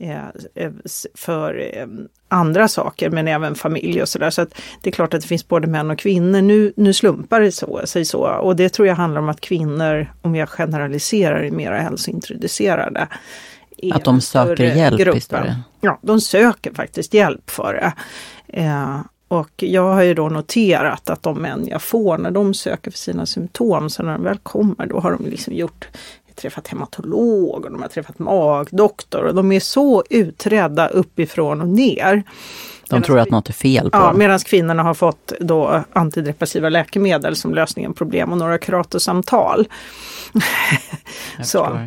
för andra saker, men även familj och sådär. Så att det är klart att det finns både män och kvinnor. Nu slumpar det sig så. Och det tror jag handlar om att kvinnor, om jag generaliserar, är mer hälsointroducerade. Att de söker hjälp istället? Ja, de söker faktiskt hjälp för det. Och jag har ju då noterat att de män jag får när de söker för sina symptom, så när de väl kommer, då har de liksom träffat hematolog och de har träffat magdoktor och de är så utredda uppifrån och ner. De tror att något är fel på dem. Medan kvinnorna har fått då antidepressiva läkemedel som lösningen på problem och några kuratorsamtal. Så.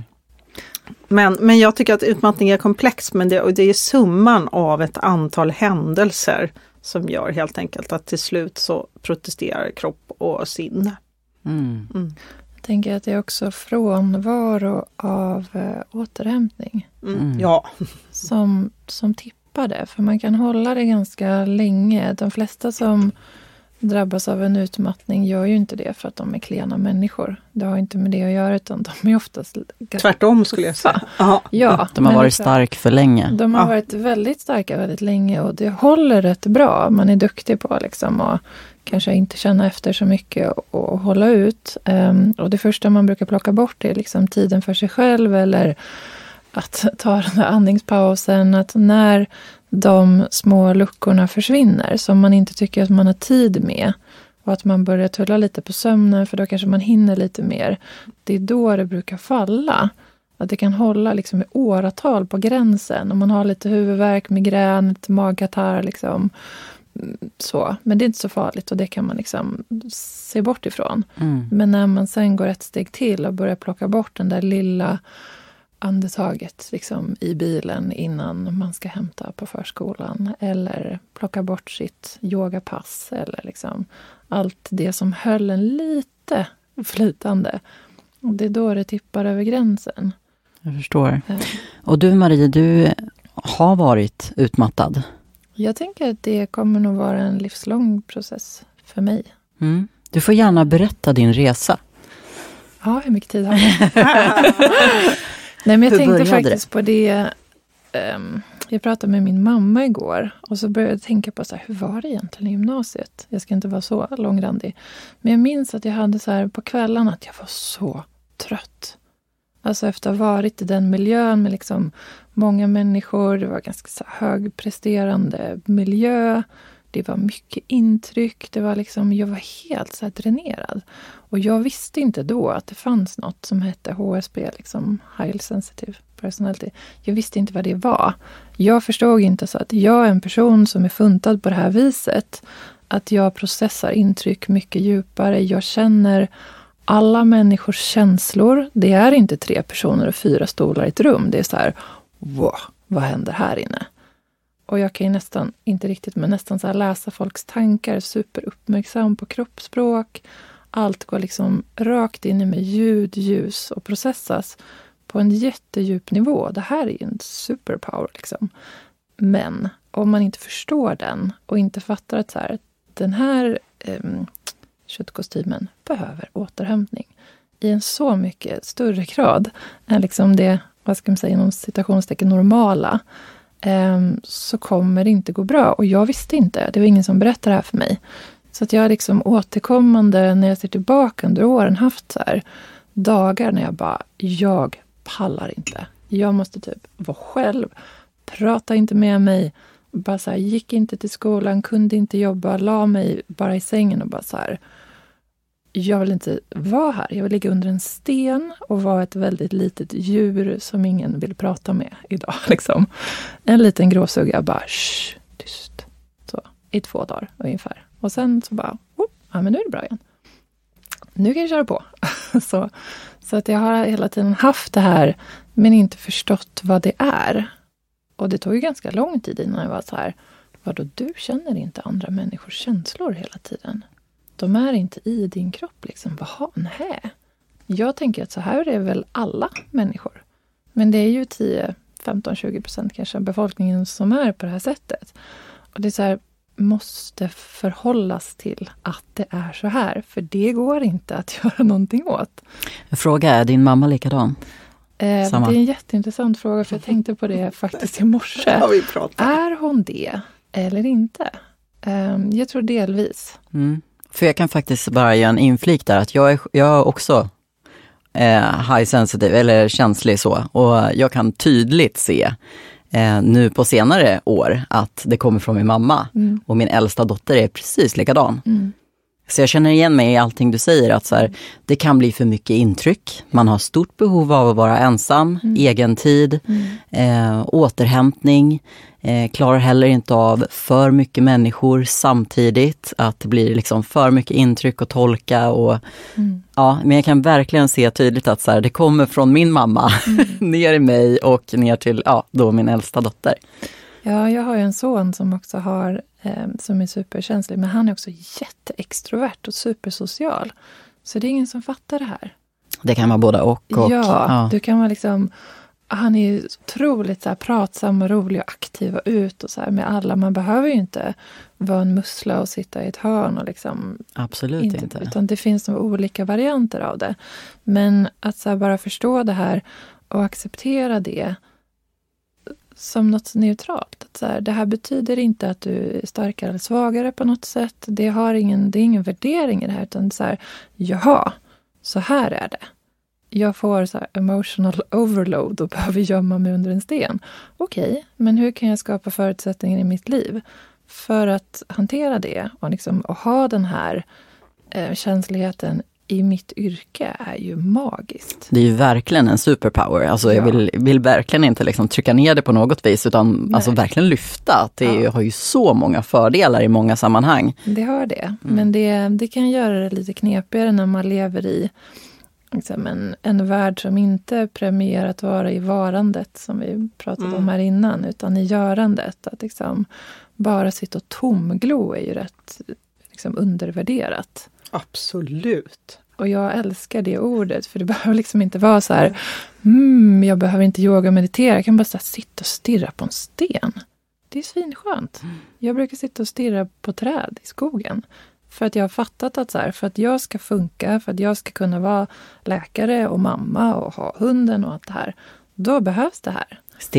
Men jag tycker att utmattning är komplex, men det är summan av ett antal händelser som gör helt enkelt att till slut så protesterar kropp och sinne. Jag tänker att det är också frånvaro av återhämtning. Ja. Som tippar det. För man kan hålla det ganska länge. De flesta som drabbas av en utmattning gör ju inte det för att de är klena människor. Det har inte med det att göra, utan de är oftast tvärtom skulle jag säga. Ja, de har varit stark för länge. De har varit väldigt starka väldigt länge och det håller rätt bra. Man är duktig på liksom att kanske inte känna efter så mycket och hålla ut. Och det första man brukar plocka bort är liksom tiden för sig själv eller att ta den här andningspausen. Att när de små luckorna försvinner som man inte tycker att man har tid med och att man börjar tulla lite på sömnen för då kanske man hinner lite mer. Det är då det brukar falla. Att det kan hålla liksom i åratal på gränsen. Om man har lite huvudvärk, migrän, lite magkatarr liksom. Så. Men det är inte så farligt och det kan man liksom se bort ifrån. Men när man sen går ett steg till och börjar plocka bort den där lilla andetaget liksom i bilen innan man ska hämta på förskolan eller plocka bort sitt yogapass eller liksom allt det som höll en lite flytande. Och det är då det tippar över gränsen. Jag förstår. Och du Marie, du har varit utmattad. Jag tänker att det kommer nog vara en livslång process för mig. Du får gärna berätta din resa. Ja, hur mycket tid har jag? Nej, men jag tänkte faktiskt på det. Jag pratade med min mamma igår och så började jag tänka på så här, hur var det egentligen i gymnasiet? Jag ska inte vara så långrandig. Men jag minns att jag hade så här på kvällen att jag var så trött. Alltså efter att ha varit i den miljön med liksom många människor. Det var ganska så högpresterande miljö. Det var mycket intryck. Det var liksom, jag var helt så här dränerad. Och jag visste inte då att det fanns något som hette HSP, liksom Highly Sensitive Personality. Jag visste inte vad det var. Jag förstod inte så att jag är en person som är funtad på det här viset. Att jag processar intryck mycket djupare. Jag känner alla människors känslor. Det är inte 3 personer och 4 stolar i ett rum. Det är så här, wow, vad händer här inne? Och jag kan ju nästan, inte riktigt, men nästan så här läsa folks tankar. Superuppmärksam på kroppsspråk. Allt går liksom rakt in i med ljud, ljus och processas på en jättedjup nivå. Det här är ju en superpower liksom. Men om man inte förstår den och inte fattar att så här, den här köttkostymen behöver återhämtning i en så mycket större grad än liksom det, vad ska man säga, inom citationstecken normala. så kommer det inte gå bra. Och jag visste inte. Det var ingen som berättade det här för mig. Så att jag liksom återkommande när jag ser tillbaka under åren haft så här dagar när jag bara, jag pallar inte. Jag måste typ vara själv. Prata inte med mig. Bara så här, gick inte till skolan, kunde inte jobba, la mig bara i sängen och bara så här. Jag vill inte vara här. Jag vill ligga under en sten och vara ett väldigt litet djur som ingen vill prata med idag. Liksom. En liten gråsugga bara, tyst. Så, i 2 dagar ungefär. Och sen så bara, ja men nu är det bra igen. Nu kan jag köra på. så att jag har hela tiden haft det här men inte förstått vad det är. Och det tog ju ganska lång tid innan jag var så här, vadå, du känner inte andra människors känslor hela tiden? De är inte i din kropp liksom. Jaha, nej. Jag tänker att så här är väl alla människor. Men det är ju 10, 15, 20% kanske av befolkningen som är på det här sättet. Och det är så här, måste förhållas till att det är så här. För det går inte att göra någonting åt. Jag frågar, är din mamma likadan? Det är en jätteintressant fråga, för jag tänkte på det faktiskt i morse. Är hon det eller inte? Jag tror delvis. För jag kan faktiskt bara göra en inflik där, att jag är också high sensitive eller känslig så. Och jag kan tydligt se nu på senare år att det kommer från min mamma. Och min äldsta dotter är precis likadan. Så jag känner igen mig i allting du säger, att så här, det kan bli för mycket intryck. Man har stort behov av att vara ensam, egen tid, återhämtning. Klarar heller inte av för mycket människor samtidigt. Att det blir liksom för mycket intryck att tolka. Och, ja, men jag kan verkligen se tydligt att så här, det kommer från min mamma ner i mig och ner till då min äldsta dotter. Ja, jag har ju en son som också har, som är superkänslig, men han är också jätteextrovert och supersocial. Så det är ingen som fattar det här. Det kan vara både och. Ja, du kan vara liksom, han är ju otroligt så här pratsam och rolig och aktiv och ut och så här med alla. Man behöver ju inte vara en mussla och sitta i ett hörn och liksom. Absolut inte. Utan det finns nog olika varianter av det. Men att så här bara förstå det här och acceptera det som något neutralt. Att så här, det här betyder inte att du är starkare eller svagare på något sätt. Det är ingen värdering i det här. Utan så här, jaha, så här är det. Jag får så här emotional overload och behöver gömma mig under en sten. Okej, men hur kan jag skapa förutsättningar i mitt liv för att hantera det och, liksom, och ha den här känsligheten i mitt yrke är ju magiskt. Det är ju verkligen en superpower. Alltså jag vill verkligen inte liksom trycka ner det på något vis, utan alltså verkligen lyfta. Det har ju så många fördelar i många sammanhang. Det har det. Men det kan göra det lite knepigare när man lever i liksom en värld som inte premierar att vara i varandet, som vi pratade om här innan, utan i görandet. Att liksom bara sitta och tomglo är ju rätt liksom undervärderat. Absolut. Och jag älskar det ordet, för det behöver liksom inte vara så här, jag behöver inte yoga och meditera. Jag kan bara så här, sitta och stirra på en sten. Det är svinskönt. Jag brukar sitta och stirra på träd i skogen. För att jag har fattat att så här, för att jag ska funka, för att jag ska kunna vara läkare och mamma och ha hunden och allt det här, då behövs det här.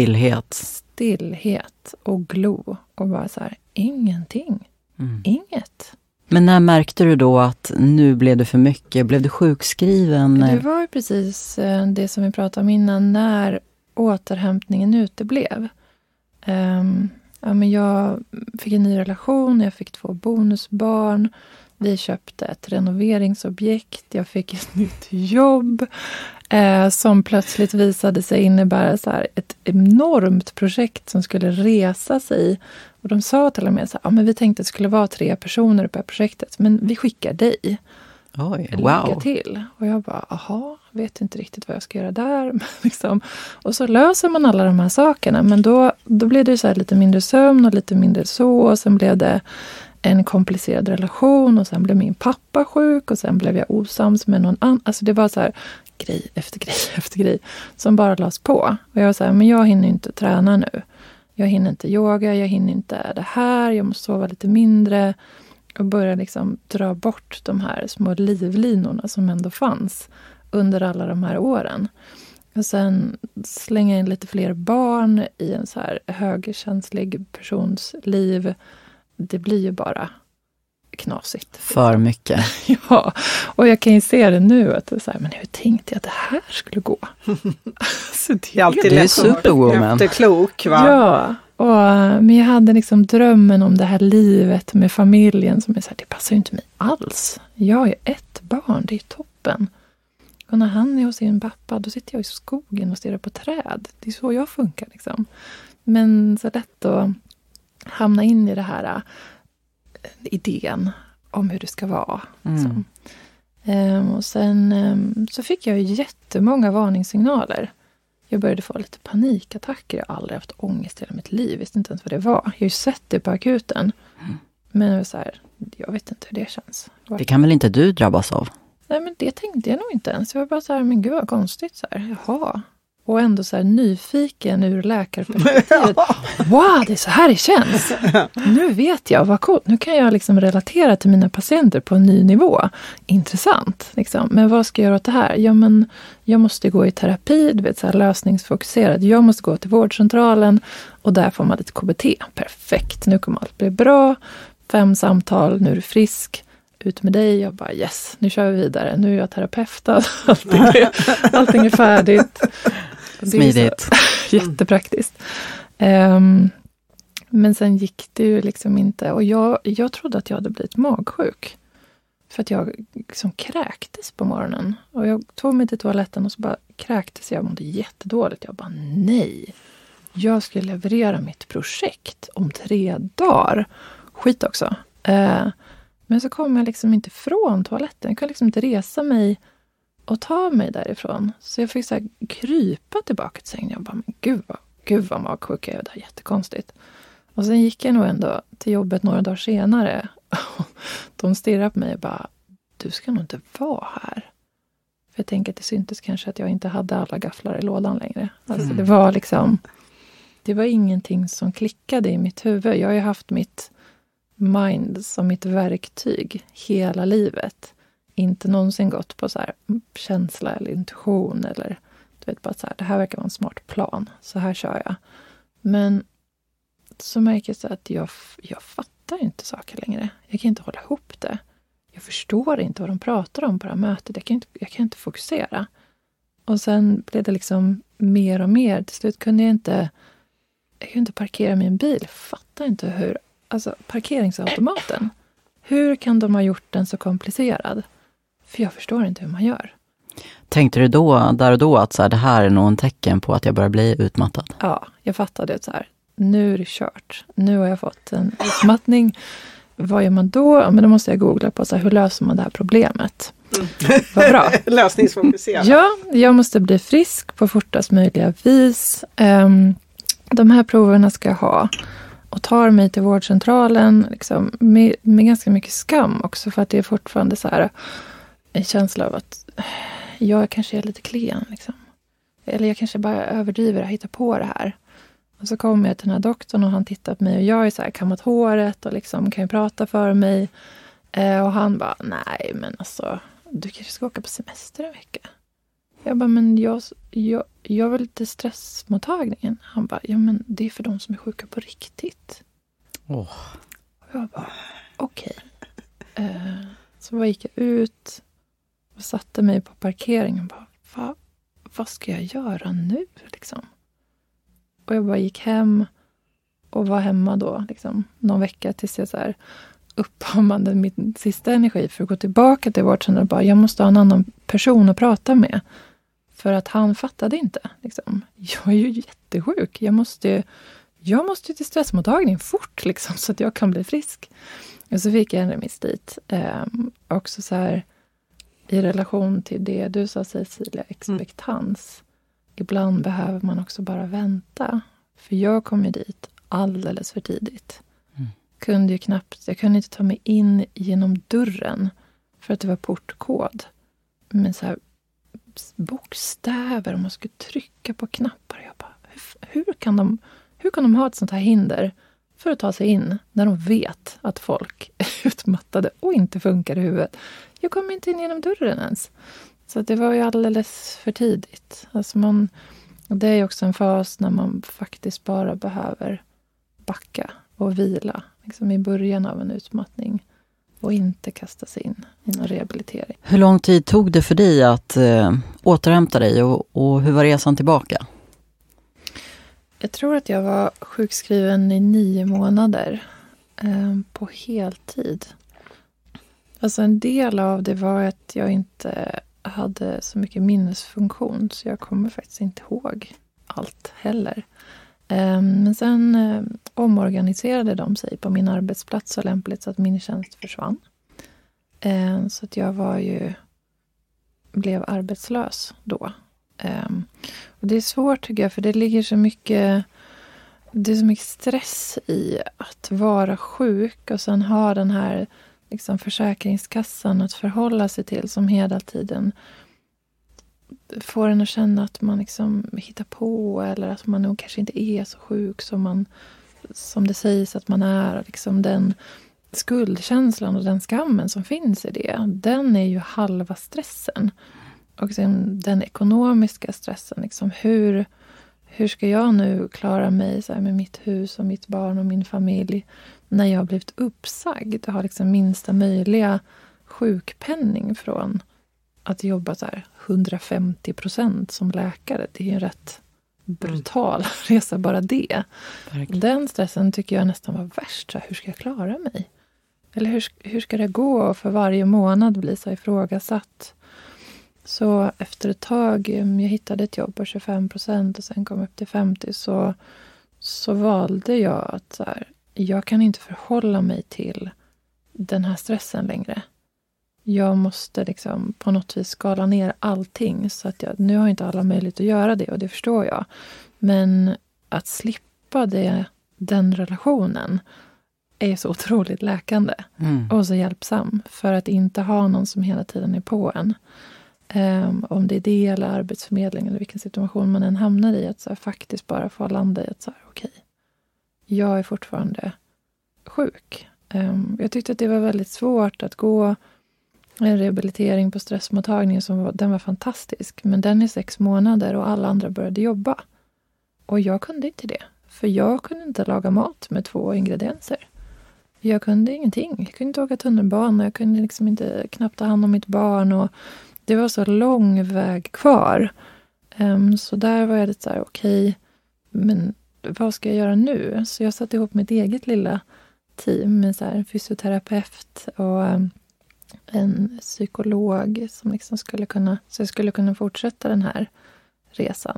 Stillhet och glo och bara så här, ingenting. Inget. Men när märkte du då att nu blev det för mycket? Blev du sjukskriven? Det var ju precis det som vi pratade om innan, när återhämtningen uteblev. Men jag fick en ny relation, jag fick 2 bonusbarn. Vi köpte ett renoveringsobjekt, jag fick ett nytt jobb som plötsligt visade sig innebära så här ett enormt projekt som skulle resa sig. Och de sa till och med så här, men vi tänkte att det skulle vara 3 personer på projektet, men vi skickar dig. Oj, Lycka till. Och jag bara, vet inte riktigt vad jag ska göra där. Liksom. Och så löser man alla de här sakerna. Men då blev det så här lite mindre sömn och lite mindre så. Och sen blev det en komplicerad relation. Och sen blev min pappa sjuk. Och sen blev jag osams med någon annan. Alltså det var så här grej efter grej efter grej. Som bara lades på. Och jag var så här, men jag hinner inte träna nu. Jag hinner inte yoga. Jag hinner inte det här. Jag måste sova lite mindre. Och börja liksom dra bort de här små livlinorna som ändå fanns under alla de här åren. Och sen slänga in lite fler barn i en så här högkänslig persons liv. Det blir ju bara knasigt. För mycket. Ja, och jag kan ju se det nu. Att det är så här, men hur tänkte jag att det här skulle gå? Så det är alltid lätt superwoman. Efterklok, va? Ja, men jag hade liksom drömmen om det här livet med familjen. Som är så här, det passar ju inte mig alls. Jag är ett barn, det är toppen. Och när han är hos sin pappa, då sitter jag i skogen och stirrar på träd. Det är så jag funkar liksom. Men så lätt att hamna in i det här idén om hur det ska vara. Liksom. Och sen så fick jag jättemånga varningssignaler. Jag började få lite panikattacker. Jag har aldrig haft ångest i hela mitt liv. Jag visste inte ens vad det var. Jag har ju sett det på akuten. Men jag var så här, jag vet inte hur det känns. Det kan väl inte du drabbas av? Nej, men det tänkte jag nog inte ens. Jag var bara så här, men gud vad konstigt. Så här, jaha. Och ändå så här nyfiken ur läkarperspektivet. Wow, det är så här det känns. Nu vet jag, vad coolt. Nu kan jag liksom relatera till mina patienter på en ny nivå. Intressant. Liksom. Men vad ska jag göra åt det här? Ja, men jag måste gå i terapi, du vet, så här lösningsfokuserad. Jag måste gå till vårdcentralen och där får man lite KBT. Perfekt, nu kommer allt bli bra. 5 samtal, nu är du frisk. Ut med dig, jag bara yes, nu kör vi vidare. Nu är jag terapeutad, allting är färdigt. Smidigt. Jättepraktiskt. Men sen gick det ju liksom inte. Och jag trodde att jag hade blivit magsjuk. För att jag liksom kräktes på morgonen. Och jag tog mig till toaletten och så bara kräktes jag. Mådde jättedåligt. Jag bara nej. Jag ska leverera mitt projekt om 3 dagar. Skit också. Men så kom jag liksom inte från toaletten. Jag kunde liksom inte resa mig och ta mig därifrån. Så jag fick så här krypa tillbaka till sängen. Jag bara, men gud vad magsjuk jag är. Det är jättekonstigt. Och sen gick jag nog ändå till jobbet några dagar senare. De stirrade på mig och bara, du ska nog inte vara här. För jag tänker att det syntes kanske att jag inte hade alla gafflar i lådan längre. Alltså det var liksom, det var ingenting som klickade i mitt huvud. Jag har ju haft mitt mind som mitt verktyg hela livet. Inte någonsin gått på så här känsla eller intuition eller du vet bara så här, det här verkar vara en smart plan. Så här kör jag. Men så märker jag så att jag fattar inte saker längre. Jag kan inte hålla ihop det. Jag förstår inte vad de pratar om på det här mötet. Jag kan inte fokusera. Och sen blev det liksom mer och mer. Till slut kunde jag inte parkera min bil. Jag fattar inte hur. Alltså parkeringsautomaten. Hur kan de ha gjort den så komplicerad? För jag förstår inte hur man gör. Tänkte du där och då att så här, det här är nog en tecken på att jag börjar bli utmattad? Ja, jag fattade det så här. Nu är det kört. Nu har jag fått en utmattning. Vad gör man då? Men då måste jag googla på så här, hur löser man det här problemet. Vad bra. Lösningsfokuserad. Ja, jag måste bli frisk på fortast möjliga vis. De här proverna ska jag ha. Och tar mig till vårdcentralen liksom, med ganska mycket skam också. För att det är fortfarande så här en känsla av att jag kanske är lite klen. Liksom. Eller jag kanske bara överdriver och hittar på det här. Och så kommer jag till den här doktorn och han tittar på mig. Och jag är så här kammat håret och liksom kan ju prata för mig. Och han bara, nej men alltså, du kanske ska åka på semester en vecka. Jag bara, men jag vill till stressmottagningen. Han bara, ja men det är för de som är sjuka på riktigt. Och jag bara, okej. Så gick jag ut och satte mig på parkeringen och bara, vad ska jag göra nu liksom? Och jag bara gick hem och var hemma då liksom, någon vecka tills jag så här uppammade min sista energi för att gå tillbaka till vårdcentralen och bara, jag måste ha en annan person att prata med. För att han fattade inte. Liksom. Jag är ju jättesjuk. Jag måste till stressmottagning fort liksom, så att jag kan bli frisk. Och så fick jag en remiss dit. Också så här i relation till det du sa Cecilia, expectans. Ibland behöver man också bara vänta. För jag kom ju dit alldeles för tidigt. Jag kunde inte ta mig in genom dörren. För att det var portkod. Men så här bokstäver och man skulle trycka på knappar. Jag bara, hur kan de ha ett sånt här hinder för att ta sig in när de vet att folk är utmattade och inte funkar i huvudet? Jag kommer inte in genom dörren ens. Så det var ju alldeles för tidigt. Alltså det är ju också en fas när man faktiskt bara behöver backa och vila. Liksom i början av en utmattning. Och inte kasta sig in i någon rehabilitering. Hur lång tid tog det för dig att återhämta dig och hur var resan tillbaka? Jag tror att jag var sjukskriven i 9 månader på heltid. Alltså en del av det var att jag inte hade så mycket minnesfunktion så jag kommer faktiskt inte ihåg allt heller. Men sen omorganiserade de sig på min arbetsplats så lämpligt så att min tjänst försvann. Så att jag blev arbetslös då. Och det är svårt tycker jag för det ligger så mycket, det är så mycket stress i att vara sjuk och sen ha den här liksom försäkringskassan att förhålla sig till som hela tiden får en att känna att man liksom hittar på eller att man nog kanske inte är så sjuk som det sägs att man är. Liksom den skuldkänslan och den skammen som finns i det, den är ju halva stressen. Och sen den ekonomiska stressen, liksom hur ska jag nu klara mig så här, med mitt hus och mitt barn och min familj när jag har blivit uppsagd och har liksom minsta möjliga sjukpenning från att jobba så här 150% som läkare. Det är ju en rätt brutal resa bara det. Verkligen. Den stressen tycker jag nästan var värst. Så här, hur ska jag klara mig? Eller hur ska det gå för varje månad bli så ifrågasatt? Så efter ett tag, jag hittade ett jobb på 25% och sen kom upp till 50% så valde jag att så här, jag kan inte förhålla mig till den här stressen längre. Jag måste liksom på något vis skala ner allting så att nu har inte alla möjlighet att göra det och det förstår jag. Men att slippa den relationen är så otroligt läkande och så hjälpsam för att inte ha någon som hela tiden är på en. Om det är det eller arbetsförmedling eller vilken situation man än hamnar i att så här, faktiskt bara få landa i att så här, okej, jag är fortfarande sjuk. Jag tyckte att det var väldigt svårt att gå en rehabilitering på stressmottagningen den var fantastisk. Men den är 6 månader och alla andra började jobba. Och jag kunde inte det. För jag kunde inte laga mat med 2 ingredienser. Jag kunde ingenting. Jag kunde inte åka tunnelbana. Jag kunde liksom inte knappt ta hand om mitt barn. Och det var så lång väg kvar. Så där var jag lite så här, okej, men vad ska jag göra nu? Så jag satte ihop mitt eget lilla team med så här, en fysioterapeut och en psykolog som liksom så jag skulle kunna fortsätta den här resan.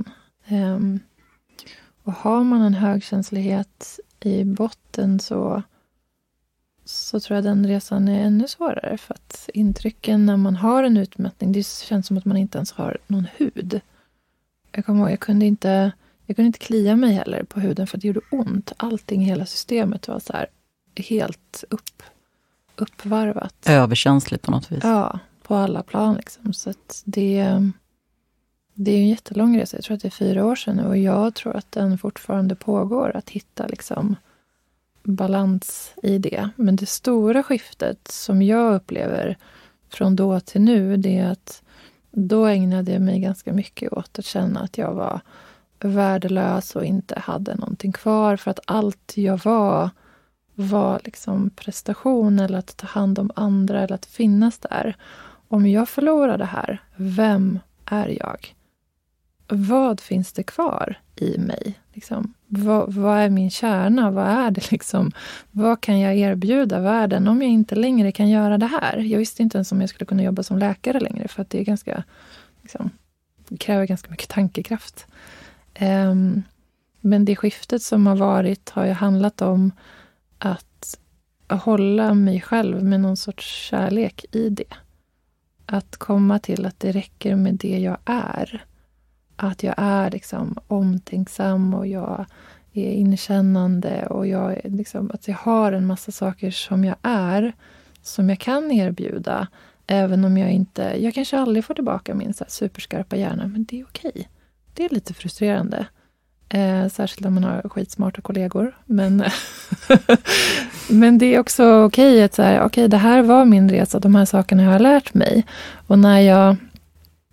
Och har man en högkänslighet i botten så tror jag den resan är ännu svårare. För att intrycken när man har en utmattning, det känns som att man inte ens har någon hud. Jag kommer ihåg, jag kunde inte klia mig heller på huden för att det gjorde ont. Allting i hela systemet var så här helt uppvarvat. Överkänsligt på något vis. Ja, på alla plan liksom. Så att det är en jättelång resa. Jag tror att det är 4 år sedan nu och jag tror att den fortfarande pågår att hitta liksom balans i det. Men det stora skiftet som jag upplever från då till nu, det är att då ägnade jag mig ganska mycket åt att känna att jag var värdelös och inte hade någonting kvar för att allt jag var liksom prestation eller att ta hand om andra eller att finnas där. Om jag förlorar det här, vem är jag? Vad finns det kvar i mig? Liksom, vad är min kärna? Vad är det liksom? Vad kan jag erbjuda världen om jag inte längre kan göra det här? Jag visste inte ens om jag skulle kunna jobba som läkare längre för att det är ganska, liksom, det kräver ganska mycket tankekraft. Men det skiftet som har varit har ju handlat om att hålla mig själv med någon sorts kärlek i det. Att komma till att det räcker med det jag är. Att jag är liksom omtänksam och jag är inkännande och jag är liksom, att jag har en massa saker som jag är, som jag kan erbjuda. Även om jag kanske aldrig får tillbaka min så här superskarpa hjärna, men det är okej. Det är lite frustrerande. Särskilt om man har skitsmarta kollegor. Men, men det är också okej att så här, okej, det här var min resa. De här sakerna har jag lärt mig. Och när jag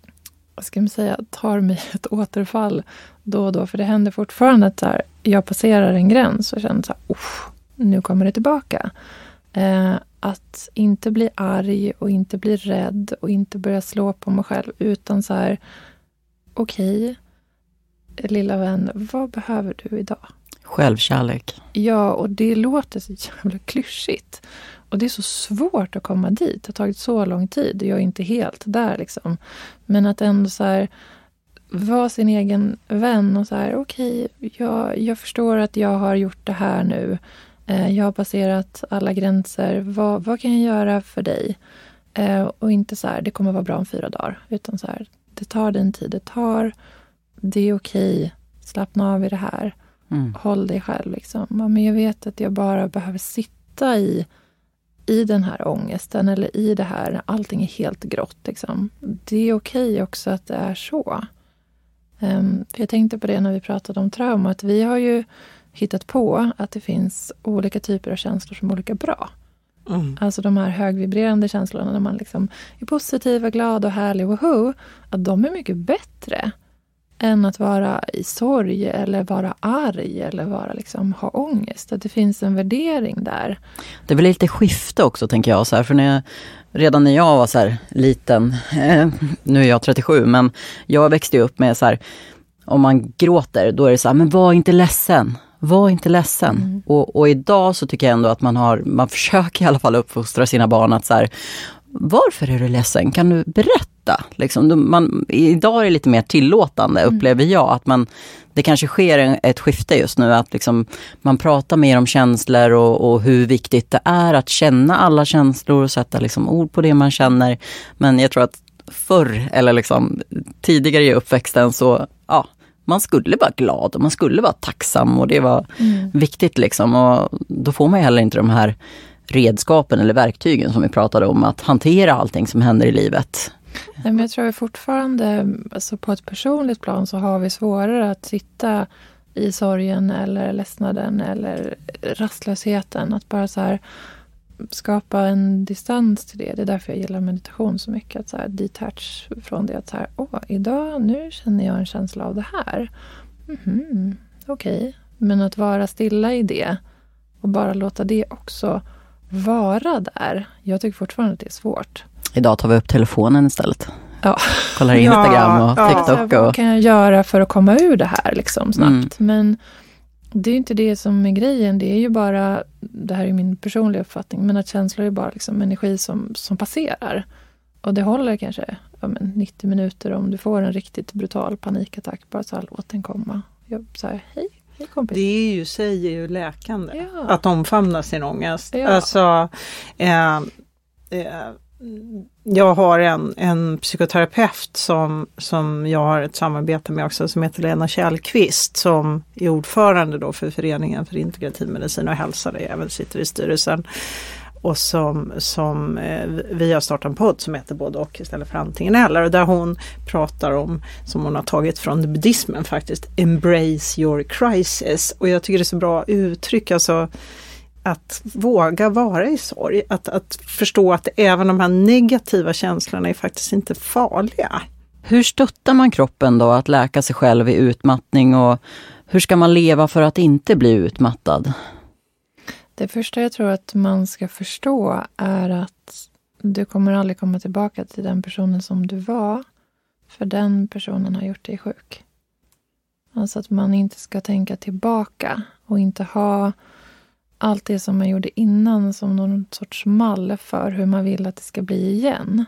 vad ska man säga, tar mig ett återfall då och då. För det händer fortfarande att så här, jag passerar en gräns och känner så här, nu kommer det tillbaka. Att inte bli arg och inte bli rädd och inte börja slå på mig själv, utan så här, okej, lilla vän, vad behöver du idag? Självkärlek. Ja, och det låter så jävla klyschigt. Och det är så svårt att komma dit. Det har tagit så lång tid. Jag är inte helt där liksom. Men att ändå så här, vara sin egen vän och så här, okej, jag förstår att jag har gjort det här nu. Jag har passerat alla gränser. Vad kan jag göra för dig? Och inte så här, det kommer vara bra om 4 dagar. Utan så här, det tar den tid det tar. Det är okej. Slappna av i det här. Håll dig själv liksom. Men jag vet att jag bara behöver sitta i den här ångesten eller i det här när allting är helt grått liksom. Det är okej också att det är så. För jag tänkte på det när vi pratade om trauma, att vi har ju hittat på att det finns olika typer av känslor som är olika bra. Alltså de här högvibrerande känslorna när man liksom är positiv och glad och härlig och att de är mycket bättre än att vara i sorg eller vara arg eller vara liksom ha ångest. Att det finns en värdering där. Det är väl lite skifte också, tänker jag. Så här, för redan när jag var så här liten, nu är jag 37, men jag växte upp med så här, om man gråter, då är det så här, men var inte ledsen. Var inte ledsen. Och idag så tycker jag ändå att man försöker i alla fall uppfostra sina barn att så här, varför är du ledsen? Kan du berätta? Liksom, idag är det lite mer tillåtande, upplever jag. Att det kanske sker ett skifte just nu. Att liksom, man pratar mer om känslor och hur viktigt det är att känna alla känslor och sätta liksom ord på det man känner. Men jag tror att förr, eller liksom tidigare i uppväxten, så man skulle vara glad och man skulle vara tacksam. Och det var viktigt liksom. Och då får man ju heller inte de här redskapen eller verktygen som vi pratade om, att hantera allting som händer i livet. Nej, men jag tror att fortfarande, alltså på ett personligt plan, så har vi svårare att sitta i sorgen eller ledsnaden eller rastlösheten. Att bara så här skapa en distans till det. Det är därför jag gillar meditation så mycket. Att så här detach från det. Att så här, idag, nu känner jag en känsla av det här. Okej. Men att vara stilla i det och bara låta det också vara där. Jag tycker fortfarande att det är svårt. Idag tar vi upp telefonen istället. Ja. Kollar in Instagram och TikTok. Vad kan jag göra för att komma ur det här liksom snabbt? Men det är inte det som är grejen. Det är ju bara, det här är min personliga uppfattning, men att känslor är bara liksom energi som passerar. Och det håller kanske 90 minuter om du får en riktigt brutal panikattack. Bara så här, låt den komma. Jag säger hej kompis. Det är ju, säger ju läkande. Att omfamna sin ångest. Ja. Alltså, jag har en psykoterapeut som jag har ett samarbete med också, som heter Lena Kjellqvist, som är ordförande då för Föreningen för integrativ medicin och hälsa, där jag även sitter i styrelsen. Och som vi har startat en podd som heter Både och istället för antingen eller. Och där hon pratar om, som hon har tagit från buddhismen faktiskt, embrace your crisis. Och jag tycker det är så bra uttryck, alltså att våga vara i sorg. Att förstå att även de här negativa känslorna är faktiskt inte farliga. Hur stöttar man kroppen då att läka sig själv i utmattning, och hur ska man leva för att inte bli utmattad? Det första jag tror att man ska förstå är att du kommer aldrig komma tillbaka till den personen som du var, för den personen har gjort dig sjuk. Alltså att man inte ska tänka tillbaka och inte ha allt det som man gjorde innan som någon sorts mall för hur man vill att det ska bli igen.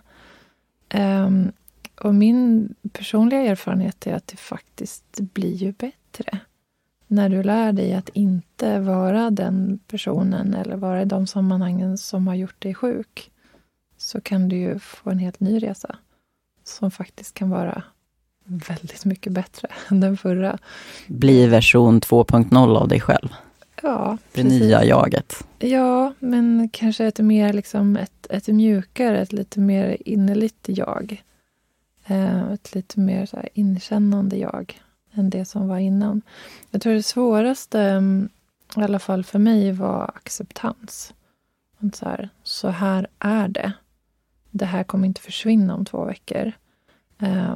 Och min personliga erfarenhet är att det faktiskt blir ju bättre. När du lär dig att inte vara den personen eller vara i de sammanhangen som har gjort dig sjuk, så kan du ju få en helt ny resa som faktiskt kan vara väldigt mycket bättre än den förra. Bli version 2.0 av dig själv. Ja, det nya jaget. Ja, men kanske ett mer liksom ett mjukare, ett lite mer innerligt jag. Ett lite mer så här inkännande jag än det som var innan. Jag tror det svåraste, i alla fall för mig, var acceptans. Så här är det. Det här kommer inte försvinna om 2 veckor.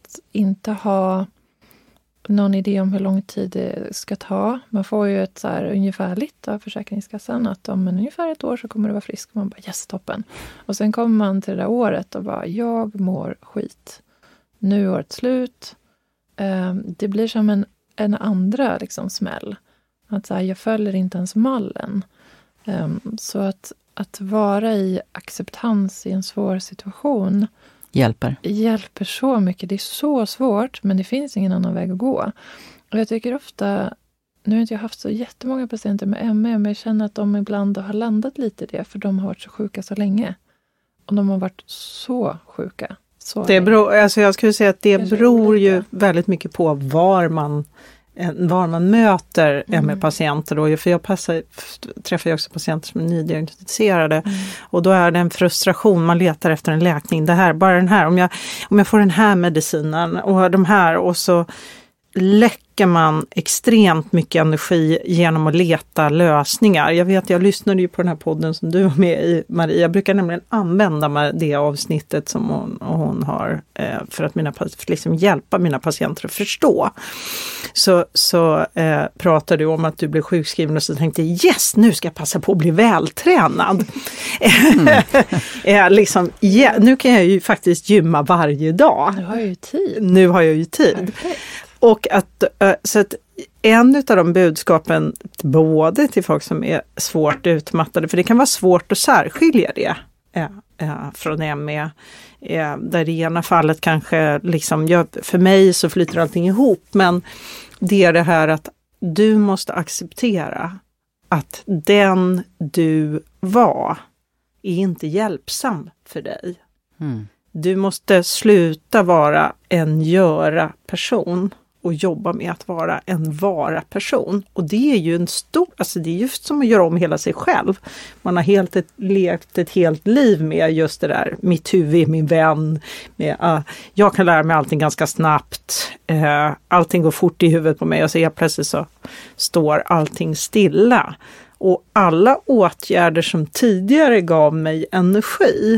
att inte ha någon idé om hur lång tid det ska ta. Man får ju ett så här ungefärligt av Försäkringskassan att om ungefär 1 år så kommer det vara frisk. Man bara, yes, toppen. Och sen kommer man till det där året och bara, jag mår skit. Nu är året slut. Det blir som en andra liksom smäll. Att så här, jag följer inte ens mallen. Så att vara i acceptans i en svår situation hjälper så mycket. Det är så svårt, men det finns ingen annan väg att gå. Och jag tycker ofta, nu har inte jag haft så jättemånga patienter med ME, men jag känner att de ibland har landat lite i det, för de har varit så sjuka så länge. Och de har varit så sjuka. Det beror, alltså jag skulle säga att det beror ju väldigt mycket på var man möter ME-patienter då. För jag träffar ju också patienter som är nydiagnostiserade. Och då är det en frustration. Man letar efter en läkning. Det här, bara den här. Om jag får den här medicinen och de här, och så läcker man extremt mycket energi genom att leta lösningar. Jag lyssnade ju på den här podden som du var med i, Maria. Jag brukar nämligen använda det avsnittet som hon har för att liksom hjälpa mina patienter att förstå. Så pratade du om att du blev sjukskriven och så tänkte yes, nu ska jag passa på att bli vältränad. Nu kan jag ju faktiskt gymma varje dag. Nu har jag ju tid. Perfekt. Och så att en av de budskapen både till folk som är svårt utmattade, för det kan vara svårt att särskilja det från ME. Där i ena fallet kanske liksom, för mig så flyter allting ihop, men det är det här att du måste acceptera att den du var är inte hjälpsam för dig. Du måste sluta vara en göra-person och jobba med att vara en vara-person. Och det är ju det är just som att göra om hela sig själv. Man har levt ett helt liv med just det där, mitt huvud är min vän. Jag kan lära mig allting ganska snabbt. Allting går fort i huvudet på mig och så helt plötsligt så står allting stilla. Och alla åtgärder som tidigare gav mig energi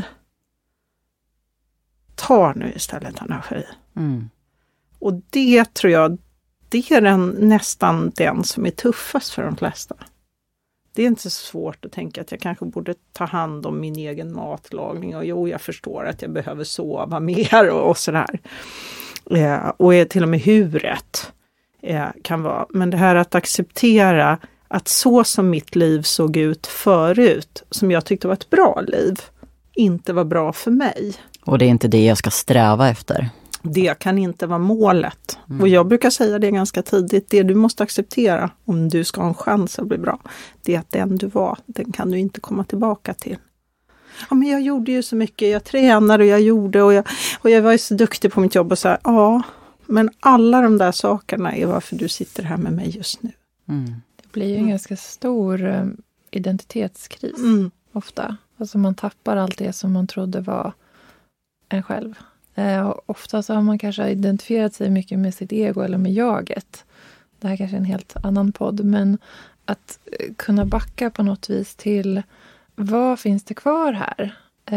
tar nu istället energi. Och det tror jag, det är nästan den som är tuffast för de flesta. Det är inte så svårt att tänka att jag kanske borde ta hand om min egen matlagning. Och jag förstår att jag behöver sova mer och sådär. Och till och med huret kan vara. Men det här att acceptera att så som mitt liv såg ut förut, som jag tyckte var ett bra liv, inte var bra för mig. Och det är inte det jag ska sträva efter. Det kan inte vara målet. Och jag brukar säga det ganska tidigt. Det du måste acceptera om du ska ha en chans att bli bra, det är att den du var, den kan du inte komma tillbaka till. Ja, men jag gjorde ju så mycket. Jag tränade och jag gjorde och jag var ju så duktig på mitt jobb och så här, ja, men alla de där sakerna är varför du sitter här med mig just nu. Det blir ju en ganska stor identitetskris ofta. Alltså man tappar allt det som man trodde var en själv. Ofta så har man kanske identifierat sig mycket med sitt ego eller med jaget. Det här kanske är en helt annan podd, men att kunna backa på något vis till vad finns det kvar här?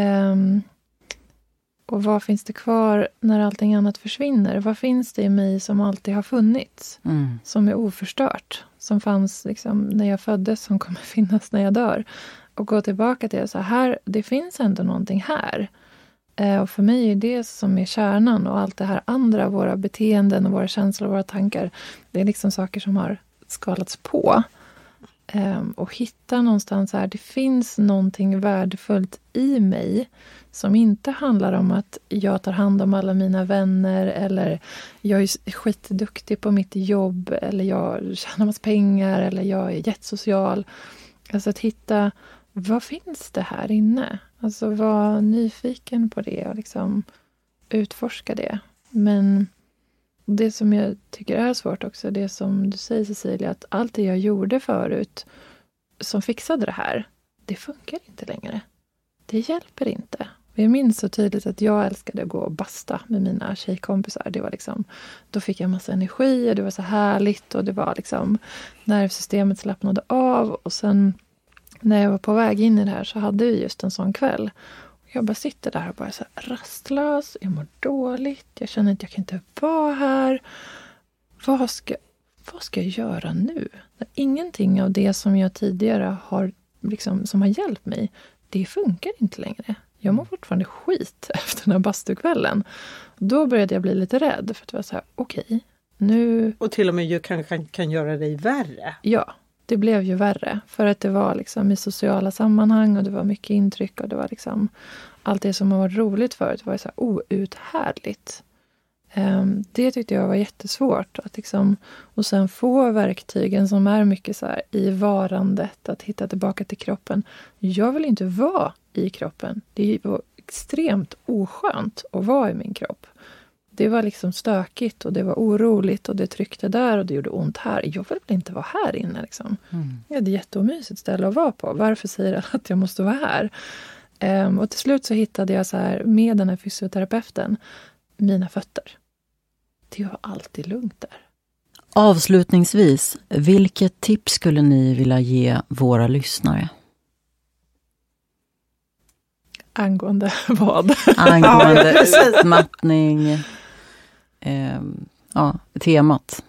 Och vad finns det kvar när allting annat försvinner? Vad finns det i mig som alltid har funnits? Som är oförstört. Som fanns liksom när jag föddes, som kommer finnas när jag dör. Och gå tillbaka till så här, det finns ändå någonting här. Och för mig är det som är kärnan, och allt det här andra, våra beteenden och våra känslor och våra tankar, det är liksom saker som har skalats på. Och hitta någonstans här, det finns någonting värdefullt i mig som inte handlar om att jag tar hand om alla mina vänner, eller jag är skitduktig på mitt jobb, eller jag tjänar massa pengar, eller jag är jättesocial. Alltså att hitta, vad finns det här inne? Alltså vara nyfiken på det och liksom utforska det. Men det som jag tycker är svårt också, det som du säger, Cecilia, att allt det jag gjorde förut som fixade det här, det funkar inte längre. Det hjälper inte. Jag minns så tydligt att jag älskade att gå och basta med mina tjejkompisar. Det var liksom, då fick jag massa energi och det var så härligt, och det var liksom nervsystemet slappnade av. Och sen när jag var på väg in i det här så hade vi just en sån kväll. Jag bara sitter där och bara så här rastlös. Jag mår dåligt. Jag känner att jag kan inte vara här. Vad ska jag göra nu? Ingenting av det som jag tidigare har liksom, som har hjälpt mig, det funkar inte längre. Jag mår fortfarande skit efter den här bastukvällen. Då började jag bli lite rädd. För att det var så här, okej, nu... Och till och med ju kan göra dig värre. Ja, det blev ju värre. För att det var liksom i sociala sammanhang och det var mycket intryck och det var liksom allt det som har varit roligt förut var så här outhärdligt. Det tyckte jag var jättesvårt. Att liksom, och sen få verktygen som är mycket så här i varandet, att hitta tillbaka till kroppen. Jag vill inte vara i kroppen. Det var extremt oskönt att vara i min kropp. Det var liksom stökigt och det var oroligt och det tryckte där och det gjorde ont här. Jag vill inte vara här inne liksom. Det är ett jätteomysigt ställe att vara på. Varför säger jag att jag måste vara här? Och till slut så hittade jag så här med den här fysioterapeuten mina fötter. Det var alltid lugnt där. Avslutningsvis, vilket tips skulle ni vilja ge våra lyssnare? Angående vad? Angående utmattning, temat.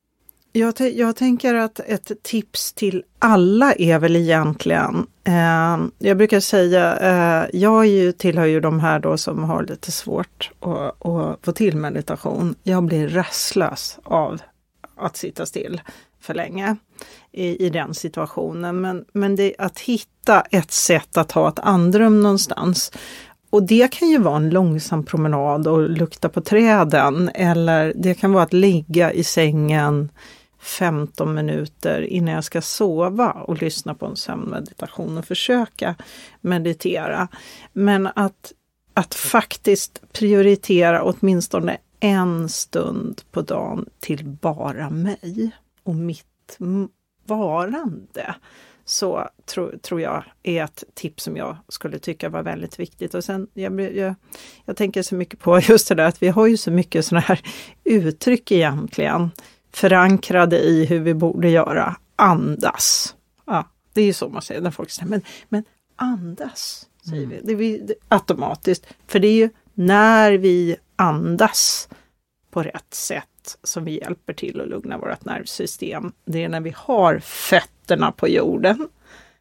Jag tänker att ett tips till alla är väl egentligen, jag brukar säga, jag tillhör ju de här då som har lite svårt att få till meditation. Jag blir rastlös av att sitta still för länge i den situationen. Men det är att hitta ett sätt att ha ett andrum någonstans. Och det kan ju vara en långsam promenad och lukta på träden. Eller det kan vara att ligga i sängen 15 minuter innan jag ska sova och lyssna på en sömnmeditation och försöka meditera. Men att faktiskt prioritera åtminstone en stund på dagen till bara mig och mitt varande. Så tror jag är ett tips som jag skulle tycka var väldigt viktigt. Och sen, jag tänker så mycket på just det där att vi har ju så mycket sådana här uttryck egentligen förankrade i hur vi borde göra. Andas. Ja, det är ju så man säger när folk säger, men andas, säger vi. Det är automatiskt. För det är ju när vi andas på rätt sätt som vi hjälper till att lugna vårt nervsystem. Det är när vi har fötterna på jorden.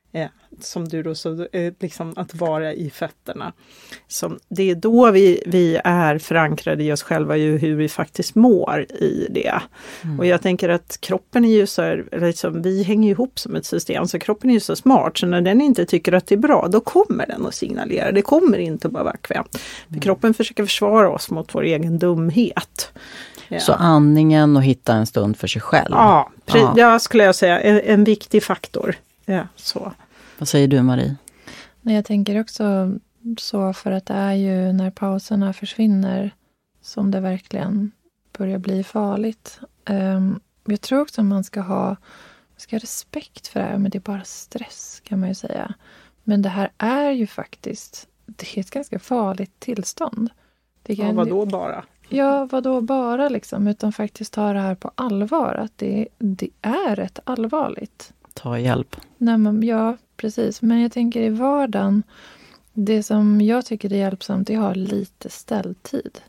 Som du då så liksom att vara i fötterna. Det är då vi är förankrade i oss själva ju hur vi faktiskt mår i det. Och jag tänker att kroppen är ju så här, liksom, vi hänger ihop som ett system, så kroppen är ju så smart, så när den inte tycker att det är bra, då kommer den att signalera. Det kommer inte att vara bekvämt. För kroppen försöker försvara oss mot vår egen dumhet. Ja. Så andningen och hitta en stund för sig själv. Ja, jag skulle säga en viktig faktor. Ja, så. Vad säger du, Marie? Nej, jag tänker också så, för att det är ju när pauserna försvinner som det verkligen börjar bli farligt. Jag tror också att man ska ha respekt för det här, men det är bara stress kan man ju säga. Men det här är ju faktiskt, det är ett ganska farligt tillstånd. Vadå bara? Ja, vadå bara liksom, utan faktiskt ta det här på allvar. Att det är rätt allvarligt. Ta hjälp. Nej, men, ja, precis. Men jag tänker i vardagen, det som jag tycker är hjälpsamt, det är att ha lite ställtid